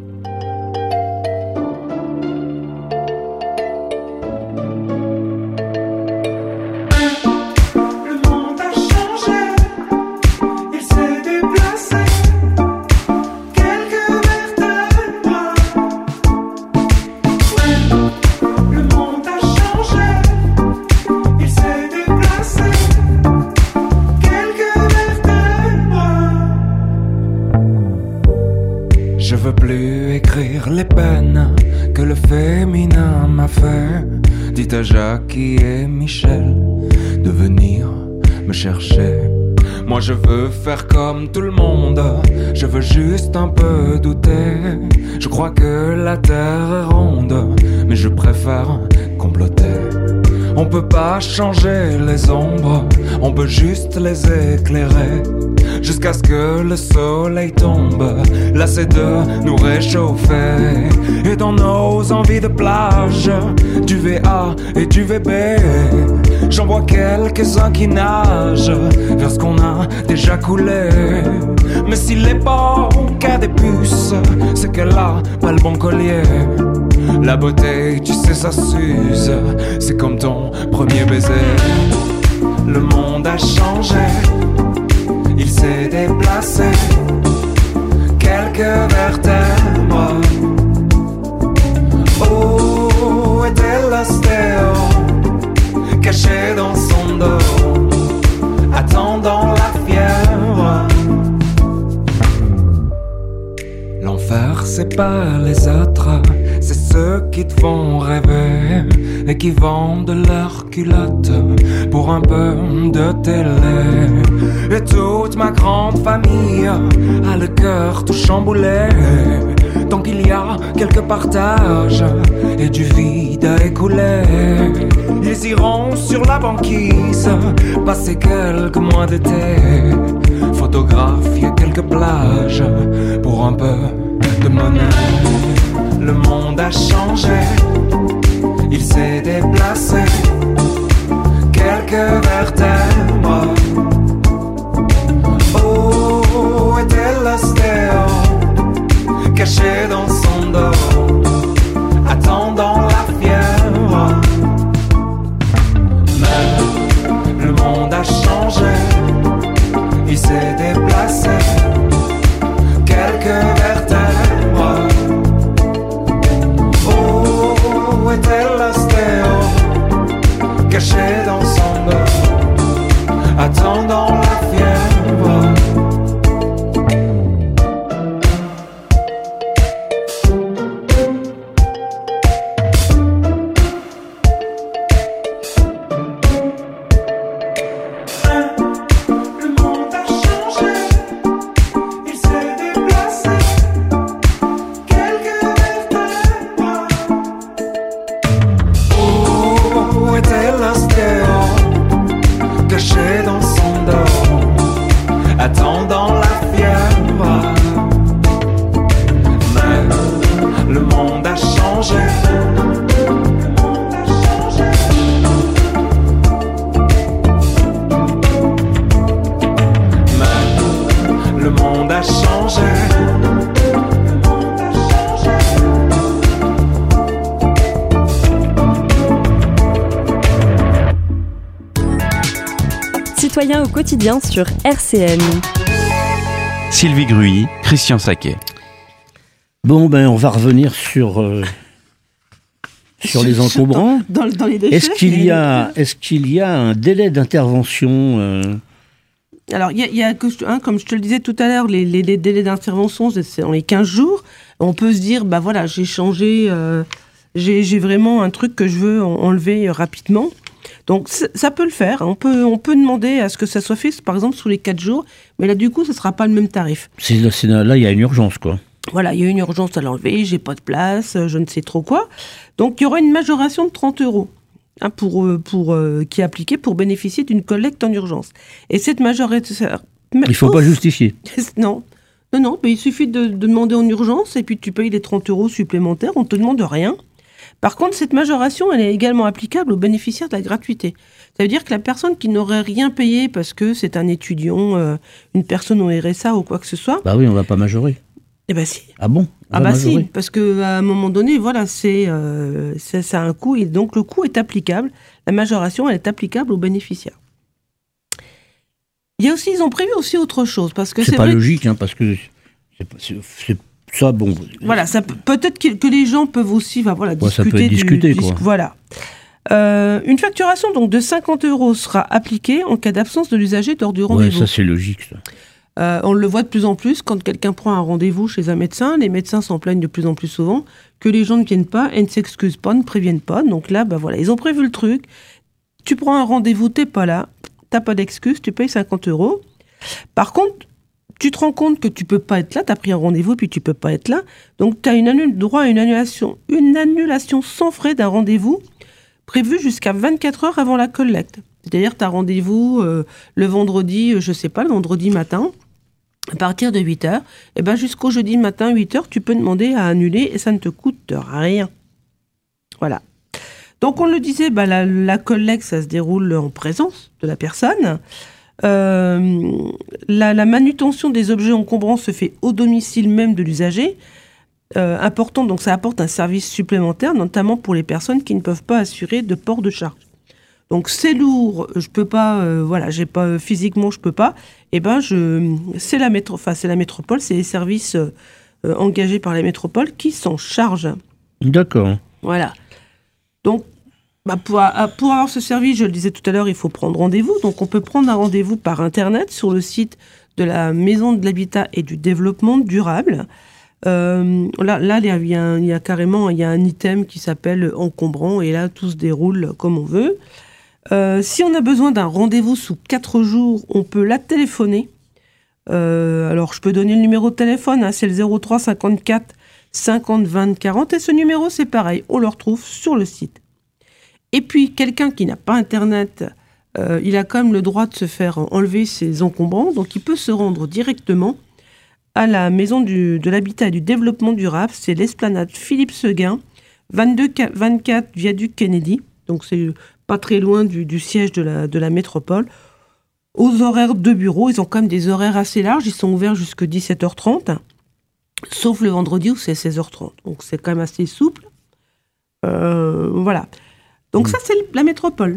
S5: Les peines que le féminin m'a fait. Dites à Jackie et Michel de venir me chercher. Moi je veux faire comme tout le monde, je veux juste un peu douter. Je crois que la terre est ronde, mais je préfère comploter. On peut pas changer les ombres, on peut juste les éclairer. Jusqu'à ce que le soleil tombe, lassé de nous réchauffer. Et dans nos envies de plage, du V A et du V B, j'en vois quelques-uns qui nagent vers ce qu'on a déjà coulé. Mais s'il est bon qu'à des puces, c'est qu'elle a pas le bon collier. La beauté, tu sais, ça s'use, c'est comme ton premier baiser. Le monde a changé, il s'est déplacé, quelques vertèbres. Oh, était l'ostéo, caché dans son dos, attendant la fièvre. L'enfer, c'est pas les autres, c'est ceux qui te font rêver et qui vendent leurs culottes pour un peu de télé. Et toute ma grande famille a le cœur tout chamboulé. Tant qu'il y a quelques partages et du vide à écouler, ils iront sur la banquise passer quelques mois d'été, photographier quelques plages pour un peu de monnaie. Le monde a changé, il s'est déplacé, quelques vertèbres. Oh, était l'ostéo, caché dans son dos, attendant la fièvre. Mais le monde a changé, il s'est déplacé, quelques vertèbres. Oh, était l'ostéo, caché dans son dos,
S2: citoyen au quotidien sur R C N.
S1: Sylvie Gruy, Christian Saquet.
S4: Bon, ben, on va revenir sur, euh, sur les encombrants.
S3: Dans, dans, dans les déchets.
S4: Est-ce qu'il y a, est-ce qu'il y a un délai d'intervention euh...
S3: Alors, il y a, y a hein, comme je te le disais tout à l'heure, les, les, les délais d'intervention, c'est dans les quinze jours. On peut se dire, bah voilà, j'ai changé, euh, j'ai, j'ai vraiment un truc que je veux enlever rapidement. Donc, ça peut le faire. On peut, on peut demander à ce que ça soit fait, par exemple, sous les quatre jours. Mais là, du coup, ce ne sera pas le même tarif.
S4: C'est, c'est, là, il y a une urgence, quoi.
S3: Voilà, il y a une urgence à l'enlever, j'ai pas de place, je ne sais trop quoi. Donc, il y aura une majoration de trente euros. Hein, pour, pour, euh, qui est appliquée pour bénéficier d'une collecte en urgence. Et cette majoration...
S4: Il ne faut Ouf, pas justifier.
S3: Non, non, non, mais il suffit de, de demander en urgence et puis tu payes les trente euros supplémentaires, on ne te demande rien. Par contre, cette majoration, elle est également applicable aux bénéficiaires de la gratuité. Ça veut dire que la personne qui n'aurait rien payé parce que c'est un étudiant, euh, une personne au R S A ou quoi que ce soit...
S4: Bah oui, on ne va pas majorer.
S3: Eh ben si.
S4: Ah bon?
S3: Ah bah majorer. Si, parce qu'à un moment donné, voilà, c'est, euh, c'est, ça a un coût, et donc le coût est applicable, la majoration, elle est applicable aux bénéficiaires. Il y a aussi, ils ont prévu aussi autre chose, parce que c'est,
S4: c'est pas
S3: vrai
S4: logique, que... hein, parce que c'est, c'est, c'est ça, bon...
S3: Voilà, ça, peut-être que, que les gens peuvent aussi, bah, voilà,
S4: ouais,
S3: discuter.
S4: Ça peut être discuté,
S3: du,
S4: quoi.
S3: Dis, voilà. Euh, une facturation donc de cinquante euros sera appliquée en cas d'absence de l'usager lors du rendez-vous.
S4: Ouais, ça c'est logique, ça.
S3: Euh, on le voit de plus en plus, quand quelqu'un prend un rendez-vous chez un médecin, les médecins s'en plaignent de plus en plus souvent, que les gens ne viennent pas, et ne s'excusent pas, ne préviennent pas. Donc là, bah voilà, ils ont prévu le truc. Tu prends un rendez-vous, t'es pas là, t'as pas d'excuse, tu payes cinquante euros. Par contre, tu te rends compte que tu peux pas être là, t'as pris un rendez-vous, puis tu peux pas être là. Donc tu as une annul- droit à une annulation, une annulation sans frais d'un rendez-vous prévu jusqu'à vingt-quatre heures avant la collecte. C'est-à-dire, tu as rendez-vous euh, le vendredi, je sais pas, le vendredi matin, à partir de huit heures, et ben jusqu'au jeudi matin, huit heures, tu peux demander à annuler et ça ne te coûte rien. Voilà. Donc, on le disait, bah, la, la collecte, ça se déroule en présence de la personne. Euh, la, la manutention des objets encombrants se fait au domicile même de l'usager. Euh, important, donc ça apporte un service supplémentaire, notamment pour les personnes qui ne peuvent pas assurer de port de charge. Donc c'est lourd, je peux pas, euh, voilà, j'ai pas physiquement, je peux pas. Et ben je, c'est la métro, enfin c'est la métropole, c'est les services euh, engagés par la métropole qui s'en chargent.
S4: D'accord.
S3: Voilà. Donc bah, pour, pour avoir ce service, je le disais tout à l'heure, il faut prendre rendez-vous. Donc on peut prendre un rendez-vous par internet sur le site de la Maison de l'Habitat et du Développement Durable. Euh, là, là, il y, y, y a carrément il y a un item qui s'appelle encombrant et là tout se déroule comme on veut. Euh, si on a besoin d'un rendez-vous sous quatre jours, on peut la téléphoner. Euh, alors, je peux donner le numéro de téléphone, hein, c'est le zéro trois cinquante-quatre cinquante vingt quarante. Et ce numéro, c'est pareil, on le retrouve sur le site. Et puis, quelqu'un qui n'a pas Internet, euh, il a quand même le droit de se faire enlever ses encombrants. Donc, il peut se rendre directement à la Maison du, de l'Habitat et du Développement Durable. C'est l'esplanade Philippe Seguin, vingt-deux vingt-quatre Viaduc Kennedy. Donc, c'est pas très loin du, du siège de la, de la métropole, aux horaires de bureau. Ils ont quand même des horaires assez larges, ils sont ouverts jusqu'à dix-sept heures trente, sauf le vendredi où c'est seize heures trente. Donc c'est quand même assez souple. Euh, voilà. Donc mmh. ça, c'est la métropole.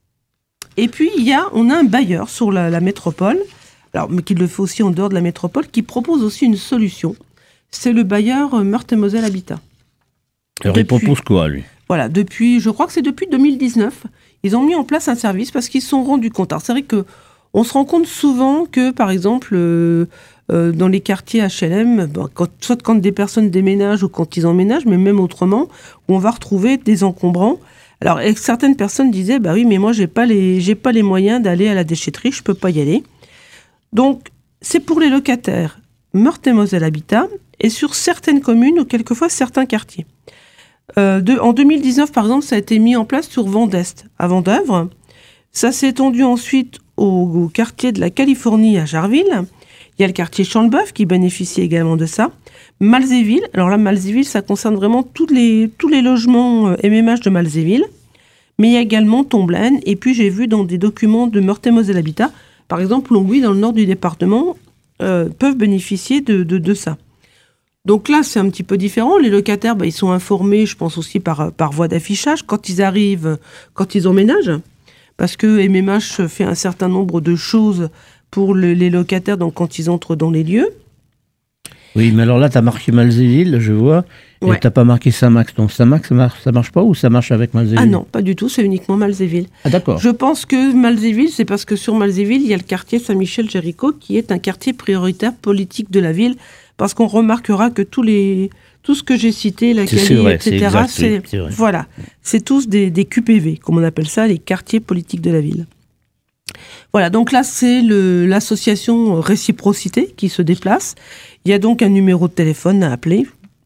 S3: Et puis, il y a, on a un bailleur sur la, la métropole, alors, mais qui le fait aussi en dehors de la métropole, qui propose aussi une solution. C'est le bailleur Meurthe-et-Moselle Habitat.
S4: Alors, depuis, il propose quoi, lui ?
S3: Voilà, depuis, je crois que c'est depuis deux mille dix-neuf, ils ont mis en place un service parce qu'ils se sont rendus compte. Alors c'est vrai qu'on se rend compte souvent que, par exemple, euh, euh, dans les quartiers H L M, bon, quand, soit quand des personnes déménagent ou quand ils emménagent, mais même autrement, où on va retrouver des encombrants. Alors certaines personnes disaient, bah oui, mais moi j'ai pas les, j'ai pas les moyens d'aller à la déchetterie, je peux pas y aller. Donc c'est pour les locataires Meurthe-et-Moselle Habitat et sur certaines communes ou quelquefois certains quartiers. Euh, de, en deux mille dix-neuf, par exemple, ça a été mis en place sur Vendeste, à Vendeuvre. Ça s'est étendu ensuite au, au quartier de la Californie, à Jarville. Il y a le quartier Champ-de-Bœuf qui bénéficie également de ça. Malzéville, alors là, Malzéville, ça concerne vraiment tous les, tous les logements euh, M M H de Malzéville. Mais il y a également Tomblaine. Et puis, j'ai vu dans des documents de Meurthe-et-Moselle Habitat, par exemple, Longwy, dans le nord du département, euh, peuvent bénéficier de, de, de ça. Donc là, c'est un petit peu différent. Les locataires, bah, ils sont informés, je pense aussi par, par voie d'affichage, quand ils arrivent, quand ils emménagent. parce que M M H fait un certain nombre de choses pour le, les locataires donc, quand ils entrent dans les lieux.
S4: Oui, mais alors là, tu as marqué Malzéville, je vois,
S3: Ouais.
S4: et tu n'as pas marqué Saint-Max. Donc Saint-Max, ça marche, ça marche pas ou ça marche avec Malzéville?
S3: Ah non, pas du tout, c'est uniquement Malzéville.
S4: Ah d'accord.
S3: Je pense que Malzéville, c'est parce que sur Malzéville, il y a le quartier Saint-Michel-Jéricho qui est un quartier prioritaire politique de la ville, parce qu'on remarquera que tous les, tout ce que j'ai cité, la
S4: C'est- c'est
S3: Cali,
S4: vrai,
S3: et cetera,
S4: c'est exact,
S3: c'est,
S4: oui, c'est vrai.
S3: voilà, c'est tous des, des Q P V, comme on appelle ça, les quartiers politiques de la ville. Voilà, donc là, c'est le, l'association Réciprocité qui se déplace. Il y a donc un numéro de téléphone à appeler.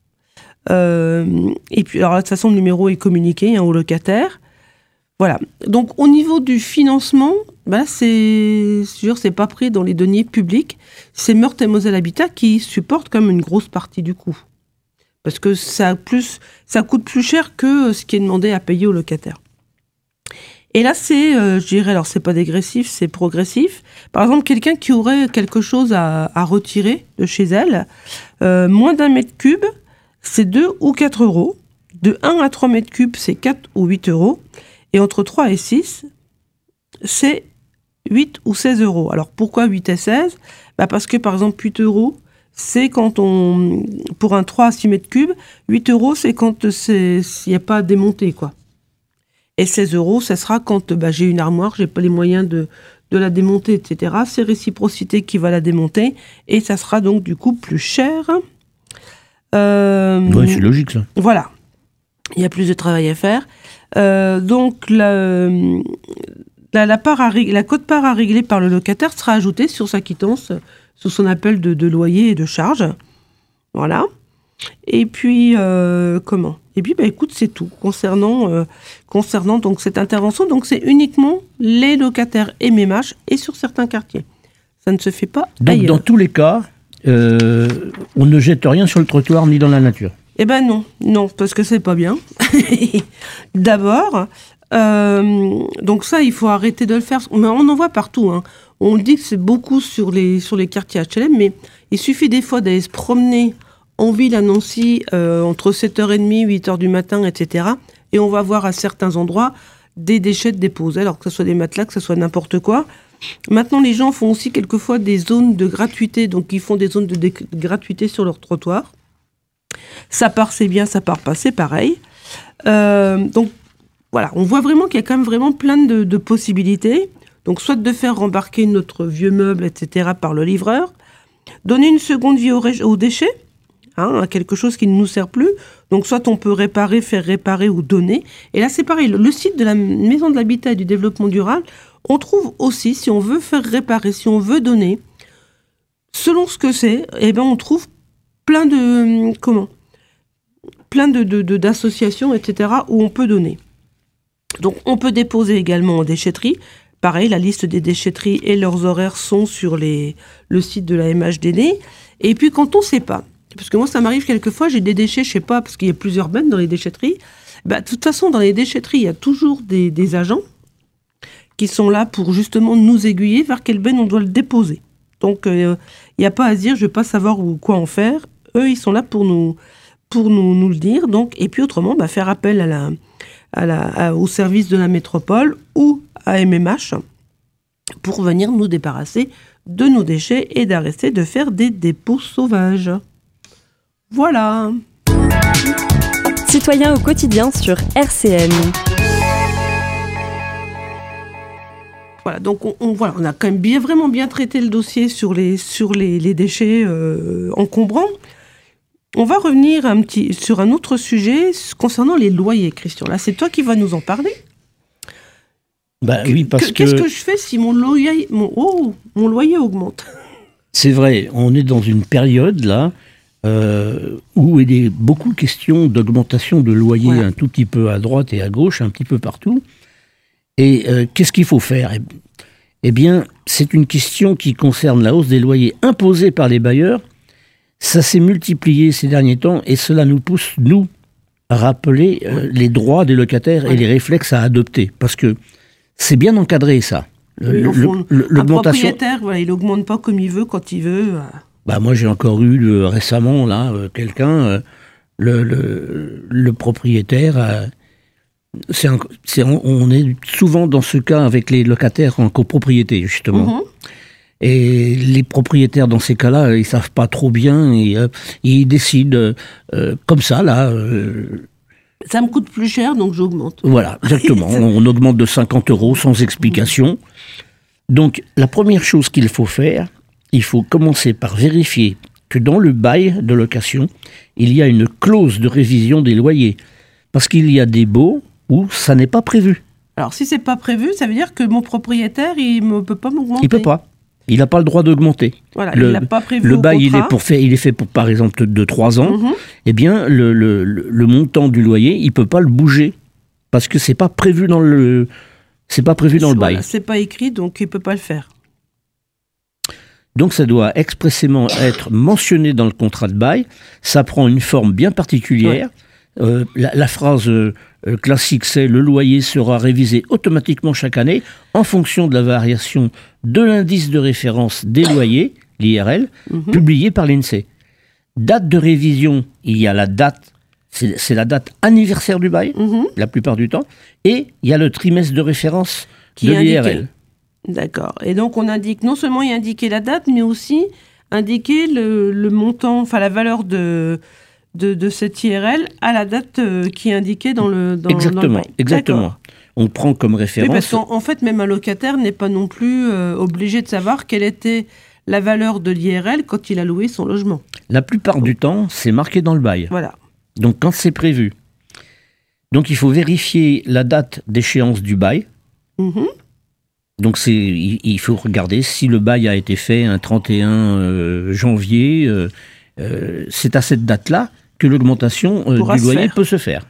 S3: Euh, et puis, alors, de toute façon, le numéro est communiqué hein, aux locataires. Voilà. Donc, au niveau du financement, bah, c'est sûr, c'est pas pris dans les deniers publics. C'est Meurthe et Moselle Habitat qui supporte comme une grosse partie du coût. Parce que ça, a plus, ça coûte plus cher que ce qui est demandé à payer aux locataires. Et là, c'est, euh, je dirais, alors c'est pas dégressif, c'est progressif. Par exemple, quelqu'un qui aurait quelque chose à, à retirer de chez elle, euh, moins d'un mètre cube, c'est deux ou quatre euros. De un à trois mètres cubes, c'est quatre ou huit euros. Et entre trois et six, c'est huit ou seize euros. Alors pourquoi huit et seize? Bah parce que par exemple, huit euros, c'est quand on. Pour un trois à six mètres cubes, huit euros, c'est quand il n'y a pas à démonter, quoi. Et seize euros, ça sera quand bah, j'ai une armoire, j'ai pas les moyens de, de la démonter, et cetera. C'est Réciprocité qui va la démonter. Et ça sera donc du coup plus cher. Euh,
S4: Ouais, c'est logique ça.
S3: Voilà. Il y a plus de travail à faire. Euh, donc, la, la, la, part à, la quote-part à régler par le locataire sera ajoutée sur sa quittance, sur son appel de, de loyer et de charge. Voilà. Et puis, euh, comment Et puis, bah, écoute, c'est tout concernant, euh, concernant donc, cette intervention. Donc, c'est uniquement les locataires M M H et sur certains quartiers. Ça ne se fait pas
S4: Donc
S3: ailleurs.
S4: dans tous les cas, euh, on ne jette rien sur le trottoir ni dans la nature.
S3: Eh ben non, non, parce que c'est pas bien. D'abord, euh, donc ça, il faut arrêter de le faire. Mais on en voit partout. Hein. On dit que c'est beaucoup sur les, sur les quartiers H L M, mais il suffit des fois d'aller se promener en ville à Nancy euh, entre sept heures trente, huit heures du matin, et cetera. Et on va voir à certains endroits des déchets déposés, alors que ce soit des matelas, que ce soit n'importe quoi. Maintenant, les gens font aussi quelquefois des zones de gratuité, donc ils font des zones de, dé- de gratuité sur leur trottoir. Ça part, c'est bien, ça part pas, c'est pareil. Euh, donc, voilà, on voit vraiment qu'il y a quand même vraiment plein de, de possibilités. Donc, soit de faire rembarquer notre vieux meuble, et cetera, par le livreur, donner une seconde vie aux, ré- aux déchets, hein, à quelque chose qui ne nous sert plus. Donc, soit on peut réparer, faire réparer ou donner. Et là, c'est pareil, le, le site de la Maison de l'Habitat et du Développement Durable, on trouve aussi, si on veut faire réparer, si on veut donner, selon ce que c'est, eh ben, on trouve plein de, comment plein de, de, de, d'associations, et cetera, où on peut donner. Donc, on peut déposer également en déchetterie. Pareil, la liste des déchetteries et leurs horaires sont sur les, le site de la M H D D. Et puis, quand on ne sait pas, parce que moi, ça m'arrive quelquefois, j'ai des déchets, je ne sais pas, parce qu'il y a plusieurs bennes dans les déchetteries. Bah, de toute façon, dans les déchetteries, il y a toujours des, des agents qui sont là pour justement nous aiguiller vers quelle benne on doit le déposer. Donc, il euh, n'y a pas à se dire, je ne vais pas savoir où, quoi en faire. Eux, ils sont là pour nous, pour nous, nous le dire. Donc, et puis autrement, bah, faire appel à la, à la, à, au service de la métropole ou à M M H pour venir nous débarrasser de nos déchets et d'arrêter de faire des dépôts sauvages. Voilà.
S2: Citoyens au quotidien sur R C N.
S3: Voilà, donc on, on, voilà, on a quand même bien, vraiment bien traité le dossier sur les, sur les, les déchets euh, encombrants. On va revenir un petit, sur un autre sujet concernant les loyers, Christian. Là, c'est toi qui vas nous en parler.
S4: Bah, oui, parce que...
S3: Qu'est-ce que je fais si mon loyer, mon, oh, mon loyer augmente?
S4: C'est vrai, on est dans une période, là, euh, où il y a beaucoup de questions d'augmentation de loyer, ouais. Un tout petit peu à droite et à gauche, un petit peu partout. Et euh, qu'est-ce qu'il faut faire? Eh bien, c'est une question qui concerne la hausse des loyers imposés par les bailleurs. Ça s'est multiplié ces derniers temps et cela nous pousse, nous, à rappeler euh, les droits des locataires ouais. Et les réflexes à adopter. Parce que c'est bien encadré, ça.
S3: Le, oui, fond, le, le, un propriétaire, voilà, il n'augmente pas comme il veut, quand il veut.
S4: Bah, moi, j'ai encore eu le, récemment là, euh, quelqu'un, euh, le, le, le propriétaire a, c'est un- c'est- on, on est souvent dans ce cas avec les locataires en copropriété, justement.
S3: Mhm.
S4: Et les propriétaires, dans ces cas-là, ils savent pas trop bien et euh, ils décident euh, euh, comme ça, là. euh,
S3: Ça me coûte plus cher, donc j'augmente.
S4: Voilà, exactement. On, on augmente de cinquante euros sans explication. Donc, la première chose qu'il faut faire, il faut commencer par vérifier que dans le bail de location, il y a une clause de révision des loyers. Parce qu'il y a des baux où ça n'est pas prévu.
S3: Alors, si c'est pas prévu, ça veut dire que mon propriétaire, il ne peut pas m'augmenter.
S4: Il peut pas. Il n'a pas le droit d'augmenter.
S3: Voilà,
S4: Le-
S3: il l'a pas prévu
S4: Le
S3: au
S4: bail, il
S3: contrat.
S4: est, pour fait, il est fait pour, par exemple, de trois ans.
S3: Mhm.
S4: Eh bien, le, le- le- le montant du loyer, il ne peut pas le bouger. Parce que c'est pas prévu dans le, c'est pas prévu dans le bail.
S3: Voilà, c'est pas écrit, donc il peut pas le faire.
S4: Donc ça doit expressément être mentionné dans le contrat de bail. Ça prend une forme bien particulière. Euh, la, la phrase euh, euh, classique, c'est « Le loyer sera révisé automatiquement chaque année en fonction de la variation de l'indice de référence des loyers, l'I R L,
S3: Mhm.
S4: publié par l'INSEE. » Date de révision, il y a la date, c'est c'est la date anniversaire du bail,
S3: Mhm.
S4: la plupart du temps, et il y a le trimestre de référence
S3: Qui
S4: de
S3: est
S4: l'I R
S3: indiqué.
S4: L.
S3: D'accord. Et donc, on indique, non seulement il indiquer la date, mais aussi indiquer le, le montant, enfin la valeur de, de, de cette I R L à la date euh, qui est indiquée dans le dans, dans le
S4: Exactement,
S3: bail.
S4: exactement.
S3: D'accord.
S4: On prend comme
S3: Oui,
S4: référence...
S3: parce qu'en en fait, même un locataire n'est pas non plus euh, obligé de savoir quelle était la valeur de l'I R L quand il a loué son logement.
S4: La plupart du temps, c'est marqué dans le bail.
S3: Voilà.
S4: Donc, quand c'est prévu. Donc, il faut vérifier la date d'échéance du bail.
S3: Mhm.
S4: Donc, c'est, il, il faut regarder si le bail a été fait un trente et un euh, janvier. euh, euh, c'est à cette date-là que l'augmentation euh,
S3: Pourra
S4: du
S3: se
S4: loyer
S3: faire.
S4: peut se faire.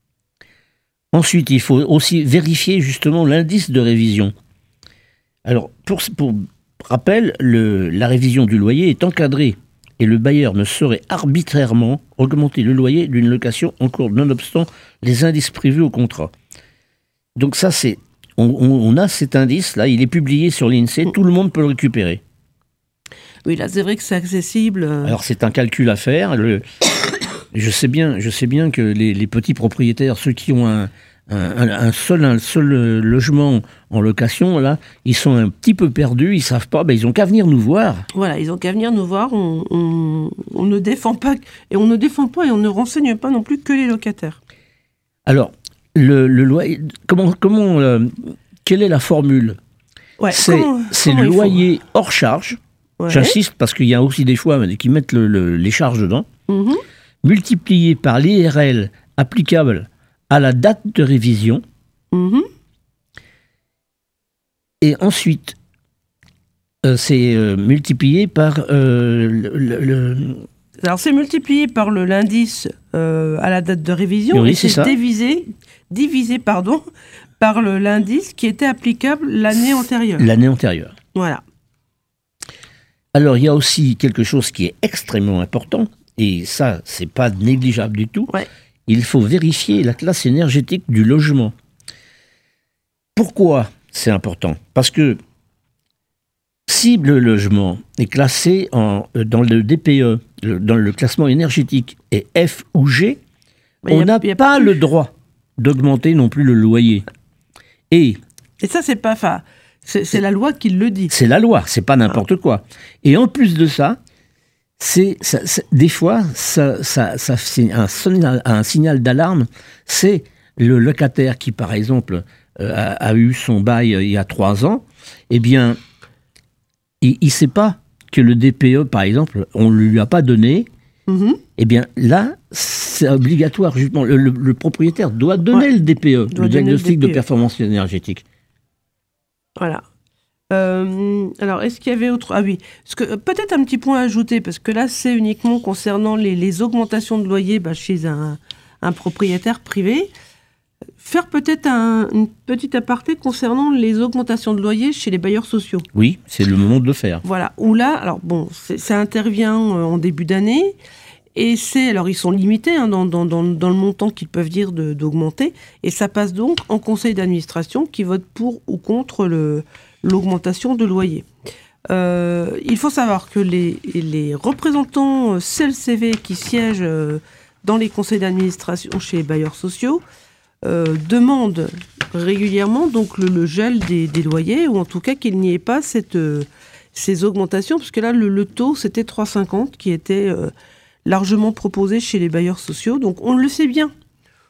S4: Ensuite, il faut aussi vérifier justement l'indice de révision. Alors, pour, pour rappel, le, la révision du loyer est encadrée et le bailleur ne saurait arbitrairement augmenter le loyer d'une location en cours, nonobstant les indices prévus au contrat. Donc ça, c'est, on, on- on a cet indice-là, il est publié sur l'INSEE, tout le monde peut le récupérer.
S3: Oui, là, c'est vrai que c'est accessible. euh,
S4: Alors c'est un calcul à faire. Le- je, sais bien, je sais bien que les, les petits propriétaires, ceux qui ont un, un- un- un seul, un seul euh, logement en location, là, ils sont un petit peu perdus, ils savent pas, ben, ils ont qu'à venir nous voir.
S3: Voilà, ils ont qu'à venir nous voir. On, on- on ne défend pas et on ne défend pas et on ne renseigne pas non plus que les locataires.
S4: Alors, le, le loyer, comment, comment, euh, quelle est la formule?
S3: Ouais,
S4: C'est
S3: comment-
S4: c'est
S3: comment
S4: le
S3: il faut
S4: loyer hors charge.
S3: Ouais.
S4: J'insiste parce qu'il y a aussi des fois euh, qui mettent le- le- les charges dedans,
S3: Mhm.
S4: multiplié par l'I R L applicable à la date de révision,
S3: Mhm.
S4: et ensuite euh, c'est euh, multiplié par euh, le, le- le-
S3: Alors, c'est multiplié par le l'indice euh, à la date de révision
S4: Oui,
S3: et
S4: c'est
S3: c'est
S4: ça.
S3: divisé, divisé pardon, par le l'indice qui était applicable l'année antérieure.
S4: l'année antérieure.
S3: Voilà.
S4: Alors il y a aussi quelque chose qui est extrêmement important, et ça c'est pas négligeable du tout.
S3: Ouais.
S4: Il faut vérifier la classe énergétique du logement. Pourquoi c'est important? Parce que si le logement est classé en, euh, dans le D P E, le- dans le classement énergétique, et F ou G,
S3: Mais y
S4: on
S3: a-
S4: n'a
S3: y a
S4: pas
S3: plus.
S4: le droit d'augmenter non plus le loyer. Et
S3: Et ça, c'est pas. Enfin, c'est c'est la loi qui le dit.
S4: c'est la loi, c'est pas n'importe quoi. Et en plus de ça, c'est ça- ça- des fois, ça, ça, ça c'est un signal, un signal d'alarme. C'est le locataire qui, par exemple, euh, a, a eu son bail euh, il y a trois ans. Eh bien, il ne sait pas que le D P E, par exemple, on ne lui a pas donné.
S3: Mhm.
S4: Eh bien, là, c'est obligatoire. Justement, le, le- le propriétaire doit donner
S3: Ouais.
S4: le D P E,
S3: Doit
S4: le
S3: donner le
S4: diagnostic de
S3: D P E.
S4: performance énergétique.
S3: Voilà. Euh, alors, est-ce qu'il y avait autre... Ah oui, parce que, euh, peut-être un petit point à ajouter, parce que là, c'est uniquement concernant les, les augmentations de loyer bah, chez un, un propriétaire privé. Faire peut-être un, une petite aparté concernant les augmentations de loyer chez les bailleurs sociaux.
S4: Oui, c'est le moment de le faire.
S3: Voilà, où là, alors bon, c'est- ça intervient euh, en début d'année, et c'est, alors ils sont limités hein, dans, dans, dans, dans le montant qu'ils peuvent dire de- d'augmenter, et ça passe donc en conseil d'administration qui vote pour ou contre le, l'augmentation de loyer. Euh, il faut savoir que les, les représentants euh, C L C V qui siègent euh, dans les conseils d'administration chez les bailleurs sociaux euh, demandent régulièrement donc, le, le gel des, des loyers, ou en tout cas qu'il n'y ait pas cette, euh, ces augmentations, parce que là, le, le taux, c'était trois virgule cinquante qui était euh, largement proposé chez les bailleurs sociaux. Donc, on le sait bien.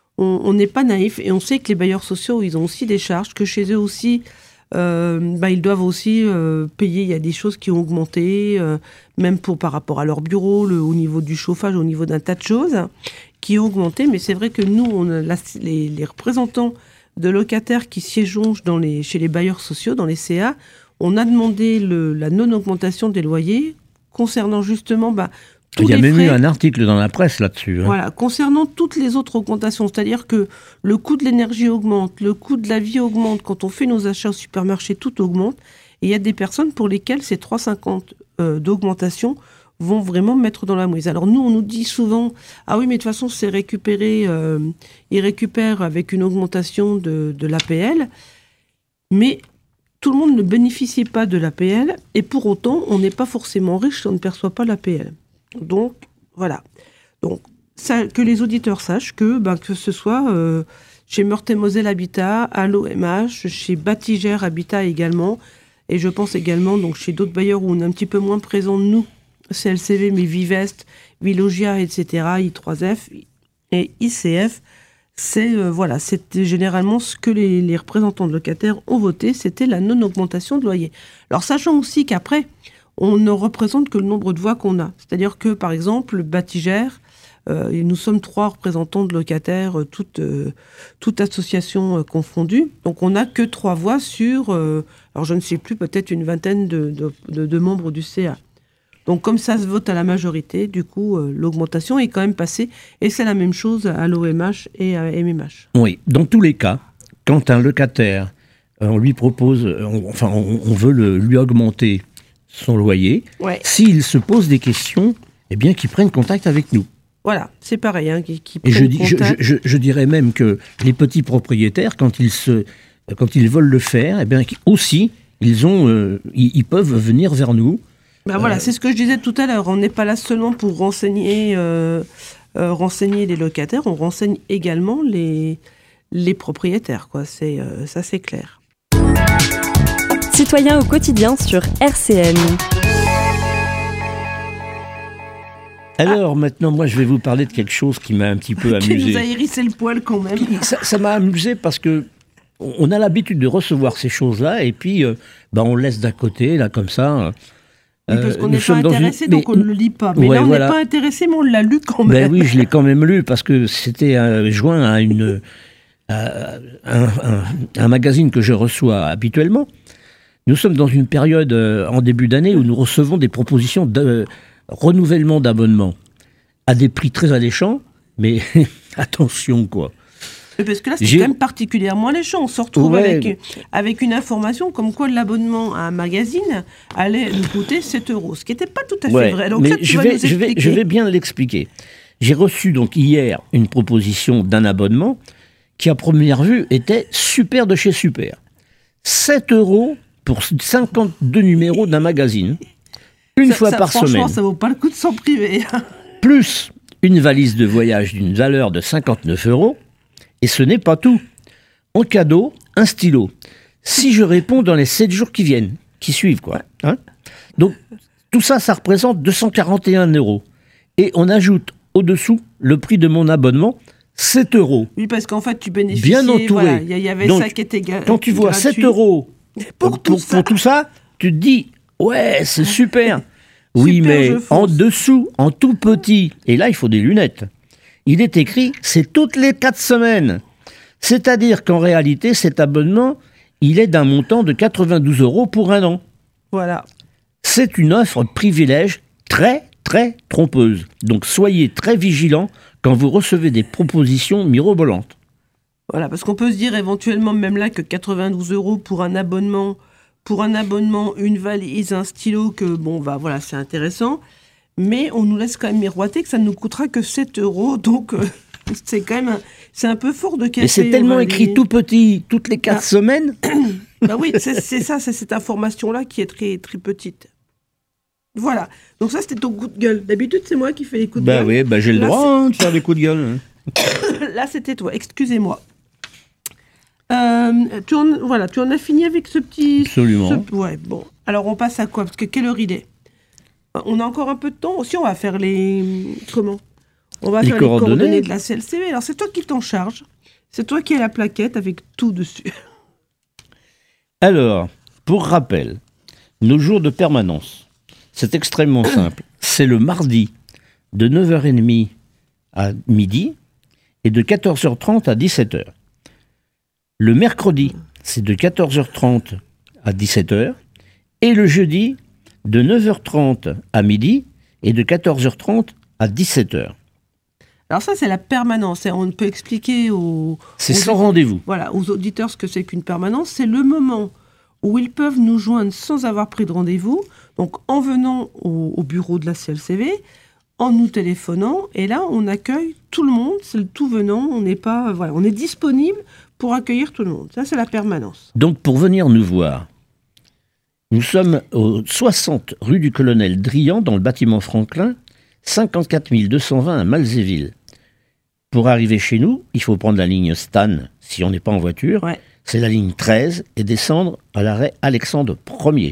S3: On n'est pas naïf, et on sait que les bailleurs sociaux, ils ont aussi des charges, que chez eux aussi, euh, bah, ils doivent aussi euh, payer. Il y a des choses qui ont augmenté, euh, même pour, par rapport à leur bureau, le, au niveau du chauffage, au niveau d'un tas de choses qui ont augmenté. Mais c'est vrai que nous, on a, la, les, les représentants de locataires qui siègent dans les, chez les bailleurs sociaux, dans les C A, on a demandé le, la non-augmentation des loyers concernant justement... Bah,
S4: il y a même frais, eu un article dans la presse là-dessus. Hein.
S3: Voilà, concernant toutes les autres augmentations, c'est-à-dire que le coût de l'énergie augmente, le coût de la vie augmente, quand on fait nos achats au supermarché, tout augmente. Et il y a des personnes pour lesquelles ces trois virgule cinquante euh, d'augmentation vont vraiment mettre dans la mouise. Alors nous, on nous dit souvent, ah oui, mais de toute façon, c'est récupéré, euh, ils récupèrent avec une augmentation de, de l'A P L, mais tout le monde ne bénéficie pas de l'A P L, et pour autant, on n'est pas forcément riche si on ne perçoit pas l'A P L. Donc, voilà. Donc, ça, que les auditeurs sachent que, ben, que ce soit euh, chez Meurthe-et-Moselle Habitat, à l'O M H, chez Batigère Habitat également, et je pense également donc, chez d'autres bailleurs où on est un petit peu moins présent, nous, C L C V, mais Vivest, Villogia, et cetera, I trois F et I C F, c'est, euh, voilà, c'était généralement ce que les, les représentants de locataires ont voté, c'était la non-augmentation de loyer. Alors, sachant aussi qu'après, on ne représente que le nombre de voix qu'on a. C'est-à-dire que, par exemple, Batigère, euh, nous sommes trois représentants de locataires, euh, toutes, euh, toute association euh, confondue. Donc, on n'a que trois voix sur, euh, alors je ne sais plus, peut-être une vingtaine de, de, de, de membres du C A. Donc, comme ça se vote à la majorité, du coup, euh, l'augmentation est quand même passée. Et c'est la même chose à l'O M H et à M M H.
S4: Oui, dans tous les cas, quand un locataire, euh, on lui propose, on, enfin, on, on veut le, lui augmenter son loyer, ouais. S'il se pose des questions, eh bien qu'ils prennent contact avec nous.
S3: Voilà, c'est pareil. Hein, qui, qui
S4: Et je, dis, je, je, je dirais même que les petits propriétaires, quand ils, se, quand ils veulent le faire, eh bien aussi, ils, ont, euh, ils, ils peuvent venir vers nous.
S3: Ben voilà, euh, c'est ce que je disais tout à l'heure. On n'est pas là seulement pour renseigner, euh, euh, renseigner les locataires, on renseigne également les, les propriétaires. Quoi. C'est, euh, ça, c'est clair.
S2: Citoyens au quotidien sur R C N.
S4: Alors ah. maintenant, moi je vais vous parler de quelque chose qui m'a un petit peu amusé.
S3: Qui nous a hérissé le poil quand même.
S4: Ça, ça m'a amusé parce que on a l'habitude de recevoir ces choses-là et puis euh, bah, on laisse d'à côté, là comme ça.
S3: Oui, parce qu'on n'est pas intéressé, une... donc on ne le lit pas. Mais ouais, là, on n'est voilà. pas intéressé, mais on l'a lu quand même.
S4: Ben oui, je l'ai quand même lu parce que c'était euh, joint à, une, à un, un, un magazine que je reçois habituellement. Nous sommes dans une période euh, en début d'année où nous recevons des propositions de euh, renouvellement d'abonnement à des prix très alléchants, mais attention quoi.
S3: Parce que là, c'est J'ai... quand même particulièrement alléchant. On se retrouve ouais. avec, avec une information comme quoi l'abonnement à un magazine allait nous coûter sept euros, ce qui n'était pas tout à fait ouais, vrai. Donc
S4: mais
S3: là, tu
S4: je,
S3: vas
S4: vais,
S3: nous
S4: je, vais, je vais bien l'expliquer. J'ai reçu donc hier une proposition d'un abonnement qui, à première vue, était super de chez super. sept euros pour cinquante-deux numéros d'un magazine, une ça, fois
S3: ça,
S4: par
S3: franchement,
S4: semaine.
S3: Franchement, ça vaut pas le coup de s'en priver.
S4: Plus une valise de voyage d'une valeur de cinquante-neuf euros. Et ce n'est pas tout. En cadeau, un stylo. Si je réponds dans les sept jours qui viennent, qui suivent, quoi. Hein Donc, tout ça, ça représente deux cent quarante et un euros. Et on ajoute au-dessous le prix de mon abonnement, sept euros.
S3: Oui, parce qu'en fait, tu bénéficiais...
S4: Bien entouré.
S3: Voilà, il y avait Donc, ça qui était ga-
S4: quand tu vois gratuit. sept euros pour, pour, tout pour, pour tout ça, tu te dis, ouais, c'est super. Oui, super, mais en dessous, en tout petit, et là, il faut des lunettes. Il est écrit, c'est toutes les quatre semaines. C'est-à-dire qu'en réalité, cet abonnement, il est d'un montant de quatre-vingt-douze euros pour un an.
S3: Voilà.
S4: C'est une offre de privilège très, très trompeuse. Donc soyez très vigilants quand vous recevez des propositions mirobolantes.
S3: Voilà, parce qu'on peut se dire éventuellement même là que quatre-vingt-douze euros pour un abonnement, pour un abonnement, une valise, un stylo, que bon, bah voilà, c'est intéressant. Mais on nous laisse quand même miroiter que ça ne nous coûtera que sept euros. Donc, euh, c'est quand même un, c'est un peu fort de casser.
S4: Et c'est tellement écrit tout petit, toutes les quatre ah. semaines.
S3: Bah oui, c'est, c'est ça, c'est cette information-là qui est très, très petite. Voilà. Donc ça, c'était ton coup de gueule. D'habitude, c'est moi qui fais les coups de
S4: bah
S3: gueule.
S4: Oui, bah j'ai le là, droit hein, de faire des coups de gueule.
S3: Là, c'était toi. Excusez-moi. Euh, tu, en, voilà, tu en as fini avec ce petit...
S4: Absolument.
S3: Ce, ouais, bon. Alors, on passe à quoi? Parce que quelle heure il est? On a encore un peu de temps. Aussi, on va faire les... Comment? On va
S4: les
S3: faire
S4: coordonnées.
S3: les coordonnées de la C L C V. Alors, c'est toi qui t'en charge. C'est toi qui as la plaquette avec tout dessus.
S4: Alors, pour rappel, nos jours de permanence, c'est extrêmement simple. C'est le mardi de neuf heures trente à midi et de quatorze heures trente à dix-sept heures. Le mercredi, c'est de quatorze heures trente à dix-sept heures. Et le jeudi, de neuf heures trente à midi et de quatorze heures trente à dix-sept heures.
S3: Alors ça, c'est la permanence. On peut expliquer aux...
S4: C'est
S3: aux
S4: sans
S3: aud-
S4: rendez-vous.
S3: Voilà, aux auditeurs ce que c'est qu'une permanence. C'est le moment où ils peuvent nous joindre sans avoir pris de rendez-vous. Donc, en venant au, au bureau de la C L C V, en nous téléphonant. Et là, on accueille tout le monde. C'est le tout venant. On n'est pas... Voilà, on est disponible pour accueillir tout le monde. Ça, c'est la permanence.
S4: Donc, pour venir nous voir, nous sommes au soixante rue du Colonel Drian, dans le bâtiment Franklin, cinquante-quatre mille deux cent vingt à Malzéville. Pour arriver chez nous, il faut prendre la ligne Stan, si on n'est pas en voiture.
S3: Ouais.
S4: C'est la ligne treize, et descendre à l'arrêt Alexandre Ier.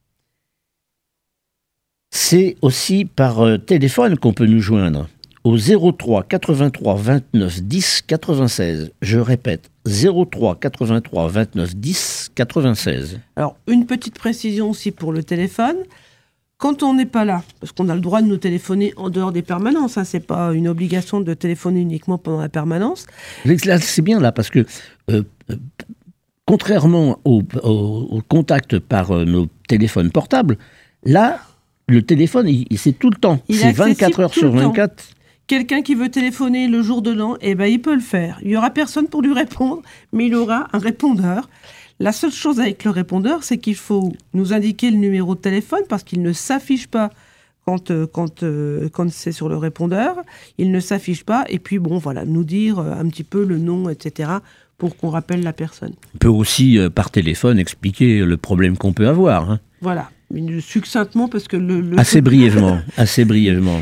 S4: C'est aussi par euh, téléphone qu'on peut nous joindre, au zéro trois quatre-vingt-trois vingt-neuf dix quatre-vingt-seize. Je répète, zéro trois quatre-vingt-trois vingt-neuf dix quatre-vingt-seize.
S3: Alors, une petite précision aussi pour le téléphone. Quand on n'est pas là, parce qu'on a le droit de nous téléphoner en dehors des permanences, hein, c'est pas une obligation de téléphoner uniquement pendant la permanence.
S4: Là, c'est bien là, parce que euh, euh, contrairement au, au, au contact par euh, nos téléphones portables, là, le téléphone, il, il- c'est tout le temps.
S3: Il est
S4: C'est vingt-quatre
S3: accessible
S4: heures
S3: tout
S4: sur
S3: le temps.
S4: vingt-quatre.
S3: Quelqu'un qui veut téléphoner le jour de l'an, eh ben, il peut le faire. Il n'y aura personne pour lui répondre, mais il aura un répondeur. La seule chose avec le répondeur, c'est qu'il faut nous indiquer le numéro de téléphone parce qu'il ne s'affiche pas quand, euh, quand, euh, quand c'est sur le répondeur. Il ne s'affiche pas. Et puis, bon, voilà, nous dire euh, un petit peu le nom, et cetera, pour qu'on rappelle la personne.
S4: On peut aussi, euh, par téléphone, expliquer le problème qu'on peut avoir. Hein.
S3: Voilà, mais succinctement parce que le... le...
S4: Assez brièvement, assez brièvement.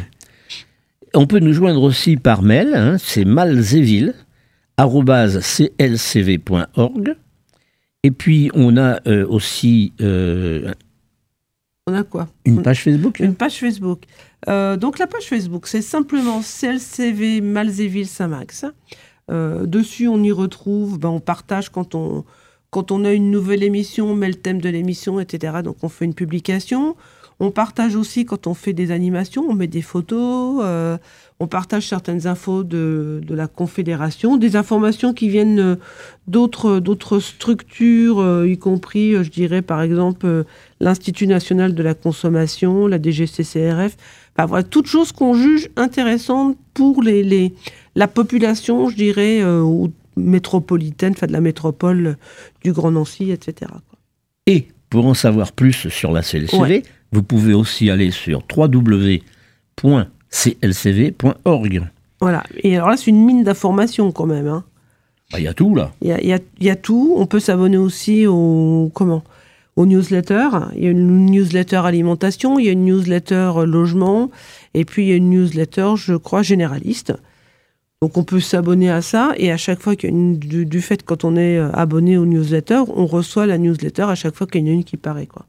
S4: On peut nous joindre aussi par mail, hein, c'est malzéville arobase c l c v point org. Et puis, on a euh, aussi euh,
S3: On a quoi?
S4: une page Facebook.
S3: Une page Facebook. Euh, donc la page Facebook, c'est simplement C L C V Malzéville Saint-Max. Euh, dessus, on y retrouve, ben, on partage quand on, quand on a une nouvelle émission, on met le thème de l'émission, et cetera. Donc on fait une publication. On partage aussi quand on fait des animations, on met des photos, euh, on partage certaines infos de, de la Confédération, des informations qui viennent euh, d'autres, d'autres structures, euh, y compris, euh, je dirais, par exemple, euh, l'Institut national de la consommation, la D G C C R F, enfin, voilà, toutes choses qu'on juge intéressantes pour les, les, la population, je dirais, euh, ou métropolitaine, enfin de la métropole euh, du Grand Nancy, et cetera, quoi.
S4: Et pour en savoir plus sur la C L C V,
S3: Ouais.
S4: vous pouvez aussi aller sur w w w point c l c v point org.
S3: Voilà. Et alors là, c'est une mine d'informations quand même, hein.
S4: Il y a tout là.
S3: Il y a, il y a- il y a tout. On peut s'abonner aussi au, comment, aux newsletters. Il y a une newsletter alimentation, il y a une newsletter euh, logement, et puis il y a une newsletter, je crois, généraliste. Donc on peut s'abonner à ça, et à chaque fois qu'il y a une, du, du fait, quand on est euh, abonné aux newsletters, on reçoit la newsletter à chaque fois qu'il y en a une qui paraît, quoi.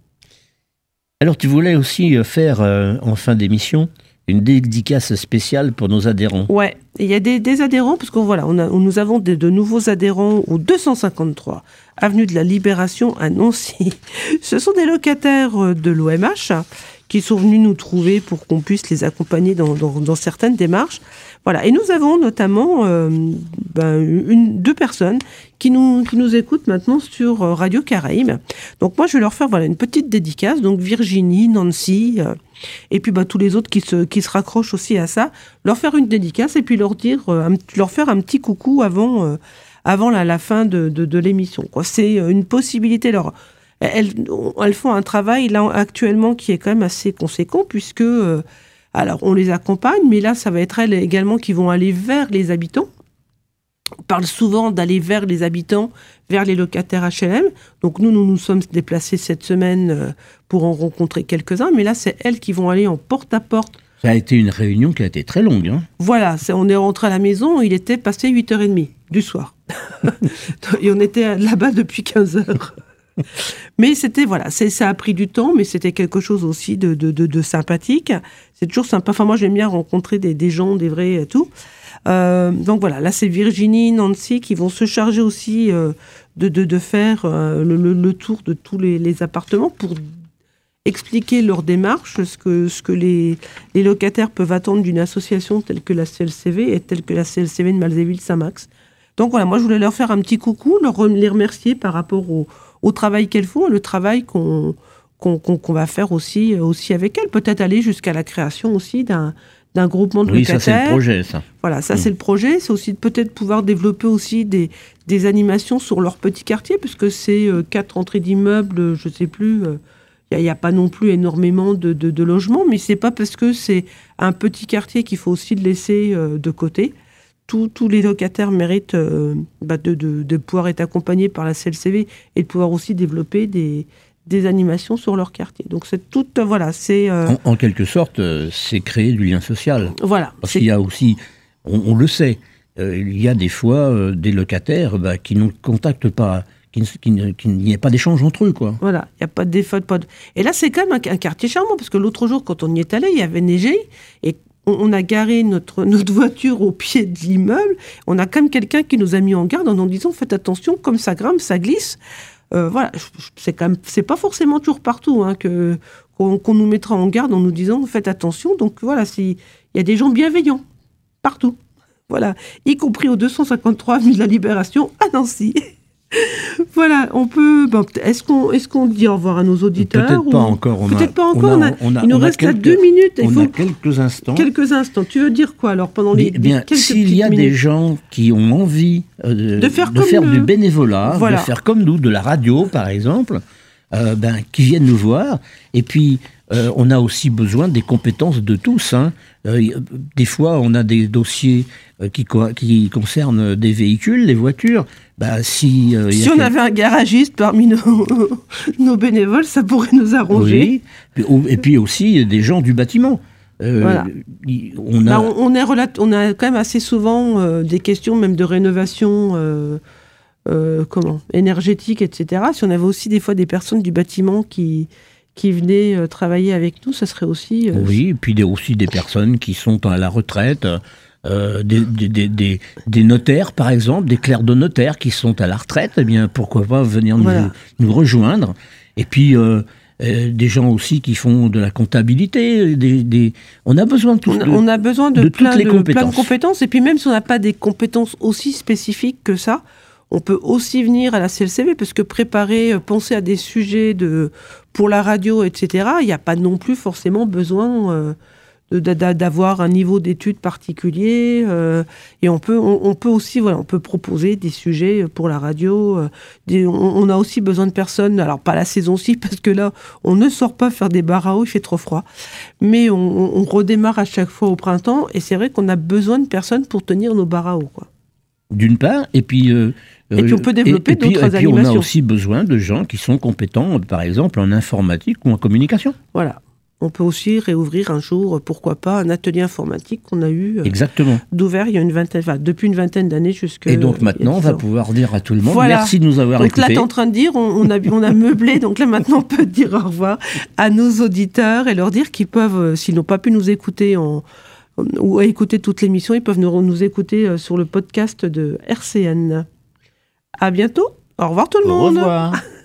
S4: Alors tu voulais aussi euh, faire euh, en fin d'émission une dédicace spéciale pour nos adhérents.
S3: Ouais, et il y a des, des adhérents, parce que voilà, on a, on- nous avons des- de nouveaux adhérents au deux cent cinquante-trois, avenue de la Libération à Nancy. Ce sont des locataires euh, de l'O M H qui sont venus nous trouver pour qu'on puisse les accompagner dans, dans- dans certaines démarches. Voilà, et nous avons notamment euh, ben, une, deux personnes qui nous, qui nous écoutent maintenant sur euh, Radio Caraïbes. Donc moi, je vais leur faire voilà, une petite dédicace, donc Virginie, Nancy, euh, et puis bah, tous les autres qui se, qui se raccrochent aussi à ça, leur faire une dédicace et puis leur dire, euh, un- leur faire un petit coucou avant, euh, avant la, la fin de, de, de l'émission, quoi. C'est euh, une possibilité. Leur, elles, elles font un travail là actuellement qui est quand même assez conséquent puisque, euh, alors on les accompagne, mais là ça va être elles également qui vont aller vers les habitants. On parle souvent d'aller vers les habitants, vers les locataires H L M. Donc nous, nous nous sommes déplacés cette semaine euh, pour en rencontrer quelques-uns, mais là c'est elles qui vont aller en porte-à-porte.
S4: Ça a été une réunion qui a été très longue. Hein.
S3: Voilà, c'est- on est rentré à la maison, il était passé huit heures trente du soir. Et on était là-bas depuis quinze heures. Mais c'était, voilà, c'est, ça a pris du temps, mais c'était quelque chose aussi de, de, de, de sympathique. C'est toujours sympa. Enfin, moi, j'aime bien rencontrer des, des gens, des vrais et tout. Euh, donc voilà, là, c'est Virginie, Nancy qui vont se charger aussi euh, de, de, de faire euh, le, le, le tour de tous les, les appartements pour expliquer leur démarche, ce que, ce que les, les locataires peuvent attendre d'une association telle que la C L C V et telle que la C L C V de Malzéville-Saint-Max. Donc voilà, moi, je voulais leur faire un petit coucou, leur, les remercier par rapport au au travail qu'elles font, le travail qu'on, qu'on, qu'on, qu'on va faire aussi, aussi avec elles. Peut-être aller jusqu'à la création aussi d'un, d'un groupement de
S4: oui,
S3: locataires.
S4: Oui, ça c'est le projet, ça.
S3: Voilà, ça
S4: mmh. c'est
S3: le projet. C'est aussi de peut-être pouvoir développer aussi des, des animations sur leur petit quartier, puisque c'est euh, quatre entrées d'immeubles, je ne sais plus, il euh, n'y a, a pas non plus énormément de, de, de logements, mais ce n'est pas parce que c'est un petit quartier qu'il faut aussi le laisser euh, de côté. Tous, tous les locataires méritent euh, bah de, de, de pouvoir être accompagnés par la C L C V et de pouvoir aussi développer des, des animations sur leur quartier. Donc c'est tout, euh, voilà, c'est... Euh...
S4: En, en quelque sorte, euh, c'est créer du lien social.
S3: Voilà.
S4: Parce qu'il y a aussi, on, on le sait, euh, il y a des fois euh, des locataires bah, qui ne contactent pas, qui, qui, qui n'y ait pas d'échange entre eux, quoi.
S3: Voilà, il n'y a pas de défaut, pas de... Et là, c'est quand même un, un quartier charmant, parce que l'autre jour, quand on y est allé, il y avait neigé, et on a garé notre, notre voiture au pied de l'immeuble. On a quand même quelqu'un qui nous a mis en garde en nous disant « Faites attention, comme ça grimpe, ça glisse. Euh, » Voilà, c'est quand même, c'est pas forcément toujours partout hein, que, qu'on, qu'on nous mettra en garde en nous disant « Faites attention. » Donc voilà, il y a des gens bienveillants, partout. Voilà, y compris au deux cent cinquante-trois avenue de la Libération à Nancy. Voilà, on peut. Bon, est-ce qu'on, est-ce qu'on dit au revoir à nos auditeurs?
S4: Peut-être
S3: ou...
S4: pas encore. On
S3: Peut-être
S4: a,
S3: pas encore.
S4: On a, on a,
S3: il nous
S4: on
S3: reste
S4: quelques,
S3: là deux minutes.
S4: On
S3: il faut
S4: a quelques instants.
S3: Quelques instants. Tu veux dire quoi alors pendant les,
S4: eh bien,
S3: les quelques
S4: s'il y a
S3: minutes.
S4: des gens qui ont envie euh, de,
S3: de faire,
S4: de faire le... du bénévolat,
S3: voilà.
S4: de faire comme nous, de la radio par exemple, euh, ben qui viennent nous voir. Et puis euh, on a aussi besoin des compétences de tous. Hein. Euh, des fois, on a des dossiers euh, qui, co- qui concernent des véhicules, des voitures. Bah, si euh,
S3: si on quel... avait un garagiste parmi nos, nos bénévoles, ça pourrait nous arranger.
S4: Oui. Et puis aussi des gens du bâtiment. Euh,
S3: voilà.
S4: on, a...
S3: bah, on, on, est relat... on a quand même assez souvent euh, des questions même de rénovation euh, euh, comment, énergétique, et cetera. Si on avait aussi des fois des personnes du bâtiment qui, qui venaient euh, travailler avec nous, ça serait aussi... Euh...
S4: Oui, et puis des, aussi des personnes qui sont à la retraite... Euh, des, des, des, des notaires, par exemple, des clercs de notaires qui sont à la retraite, eh bien, pourquoi pas venir nous, voilà. nous rejoindre. Et puis, euh, euh, des gens aussi qui font de la comptabilité. Des, des... On a besoin de, tout,
S3: on,
S4: de,
S3: on a besoin de,
S4: de
S3: plein,
S4: toutes les
S3: de
S4: compétences.
S3: plein de compétences. Et puis, même si on n'a pas des compétences aussi spécifiques que ça, on peut aussi venir à la C L C V, parce que préparer, penser à des sujets de, pour la radio, et cetera, il n'y a pas non plus forcément besoin... Euh, d'avoir un niveau d'études particulier euh, et on peut on, on peut aussi voilà on peut proposer des sujets pour la radio euh, des, on, on a aussi besoin de personnes, alors pas la saison-ci parce que là on ne sort pas faire des bars à eau, il fait trop froid, mais on, on redémarre à chaque fois au printemps et c'est vrai qu'on a besoin de personnes pour tenir nos bars à eau, quoi.
S4: D'une part, et puis euh,
S3: et puis on peut développer
S4: et, et puis,
S3: d'autres
S4: et puis
S3: animations.
S4: On a aussi besoin de gens qui sont compétents, par exemple en informatique ou en communication.
S3: Voilà. On peut aussi réouvrir un jour, pourquoi pas, un atelier informatique qu'on a eu
S4: Exactement.
S3: d'ouvert il y a une vingtaine, enfin, depuis une vingtaine d'années jusqu'à.
S4: Et donc maintenant, on va pouvoir dire à tout le monde,
S3: voilà.
S4: Merci de nous avoir
S3: donc
S4: écoutés.
S3: Donc là, tu es en train de dire, on, on, a, on a meublé, donc là maintenant, on peut dire au revoir à nos auditeurs et leur dire qu'ils peuvent, euh, s'ils n'ont pas pu nous écouter en, ou écouter toute l'émission, ils peuvent nous, nous écouter euh, sur le podcast de R C N. À bientôt. Au revoir tout le
S4: au
S3: monde.
S4: Au revoir.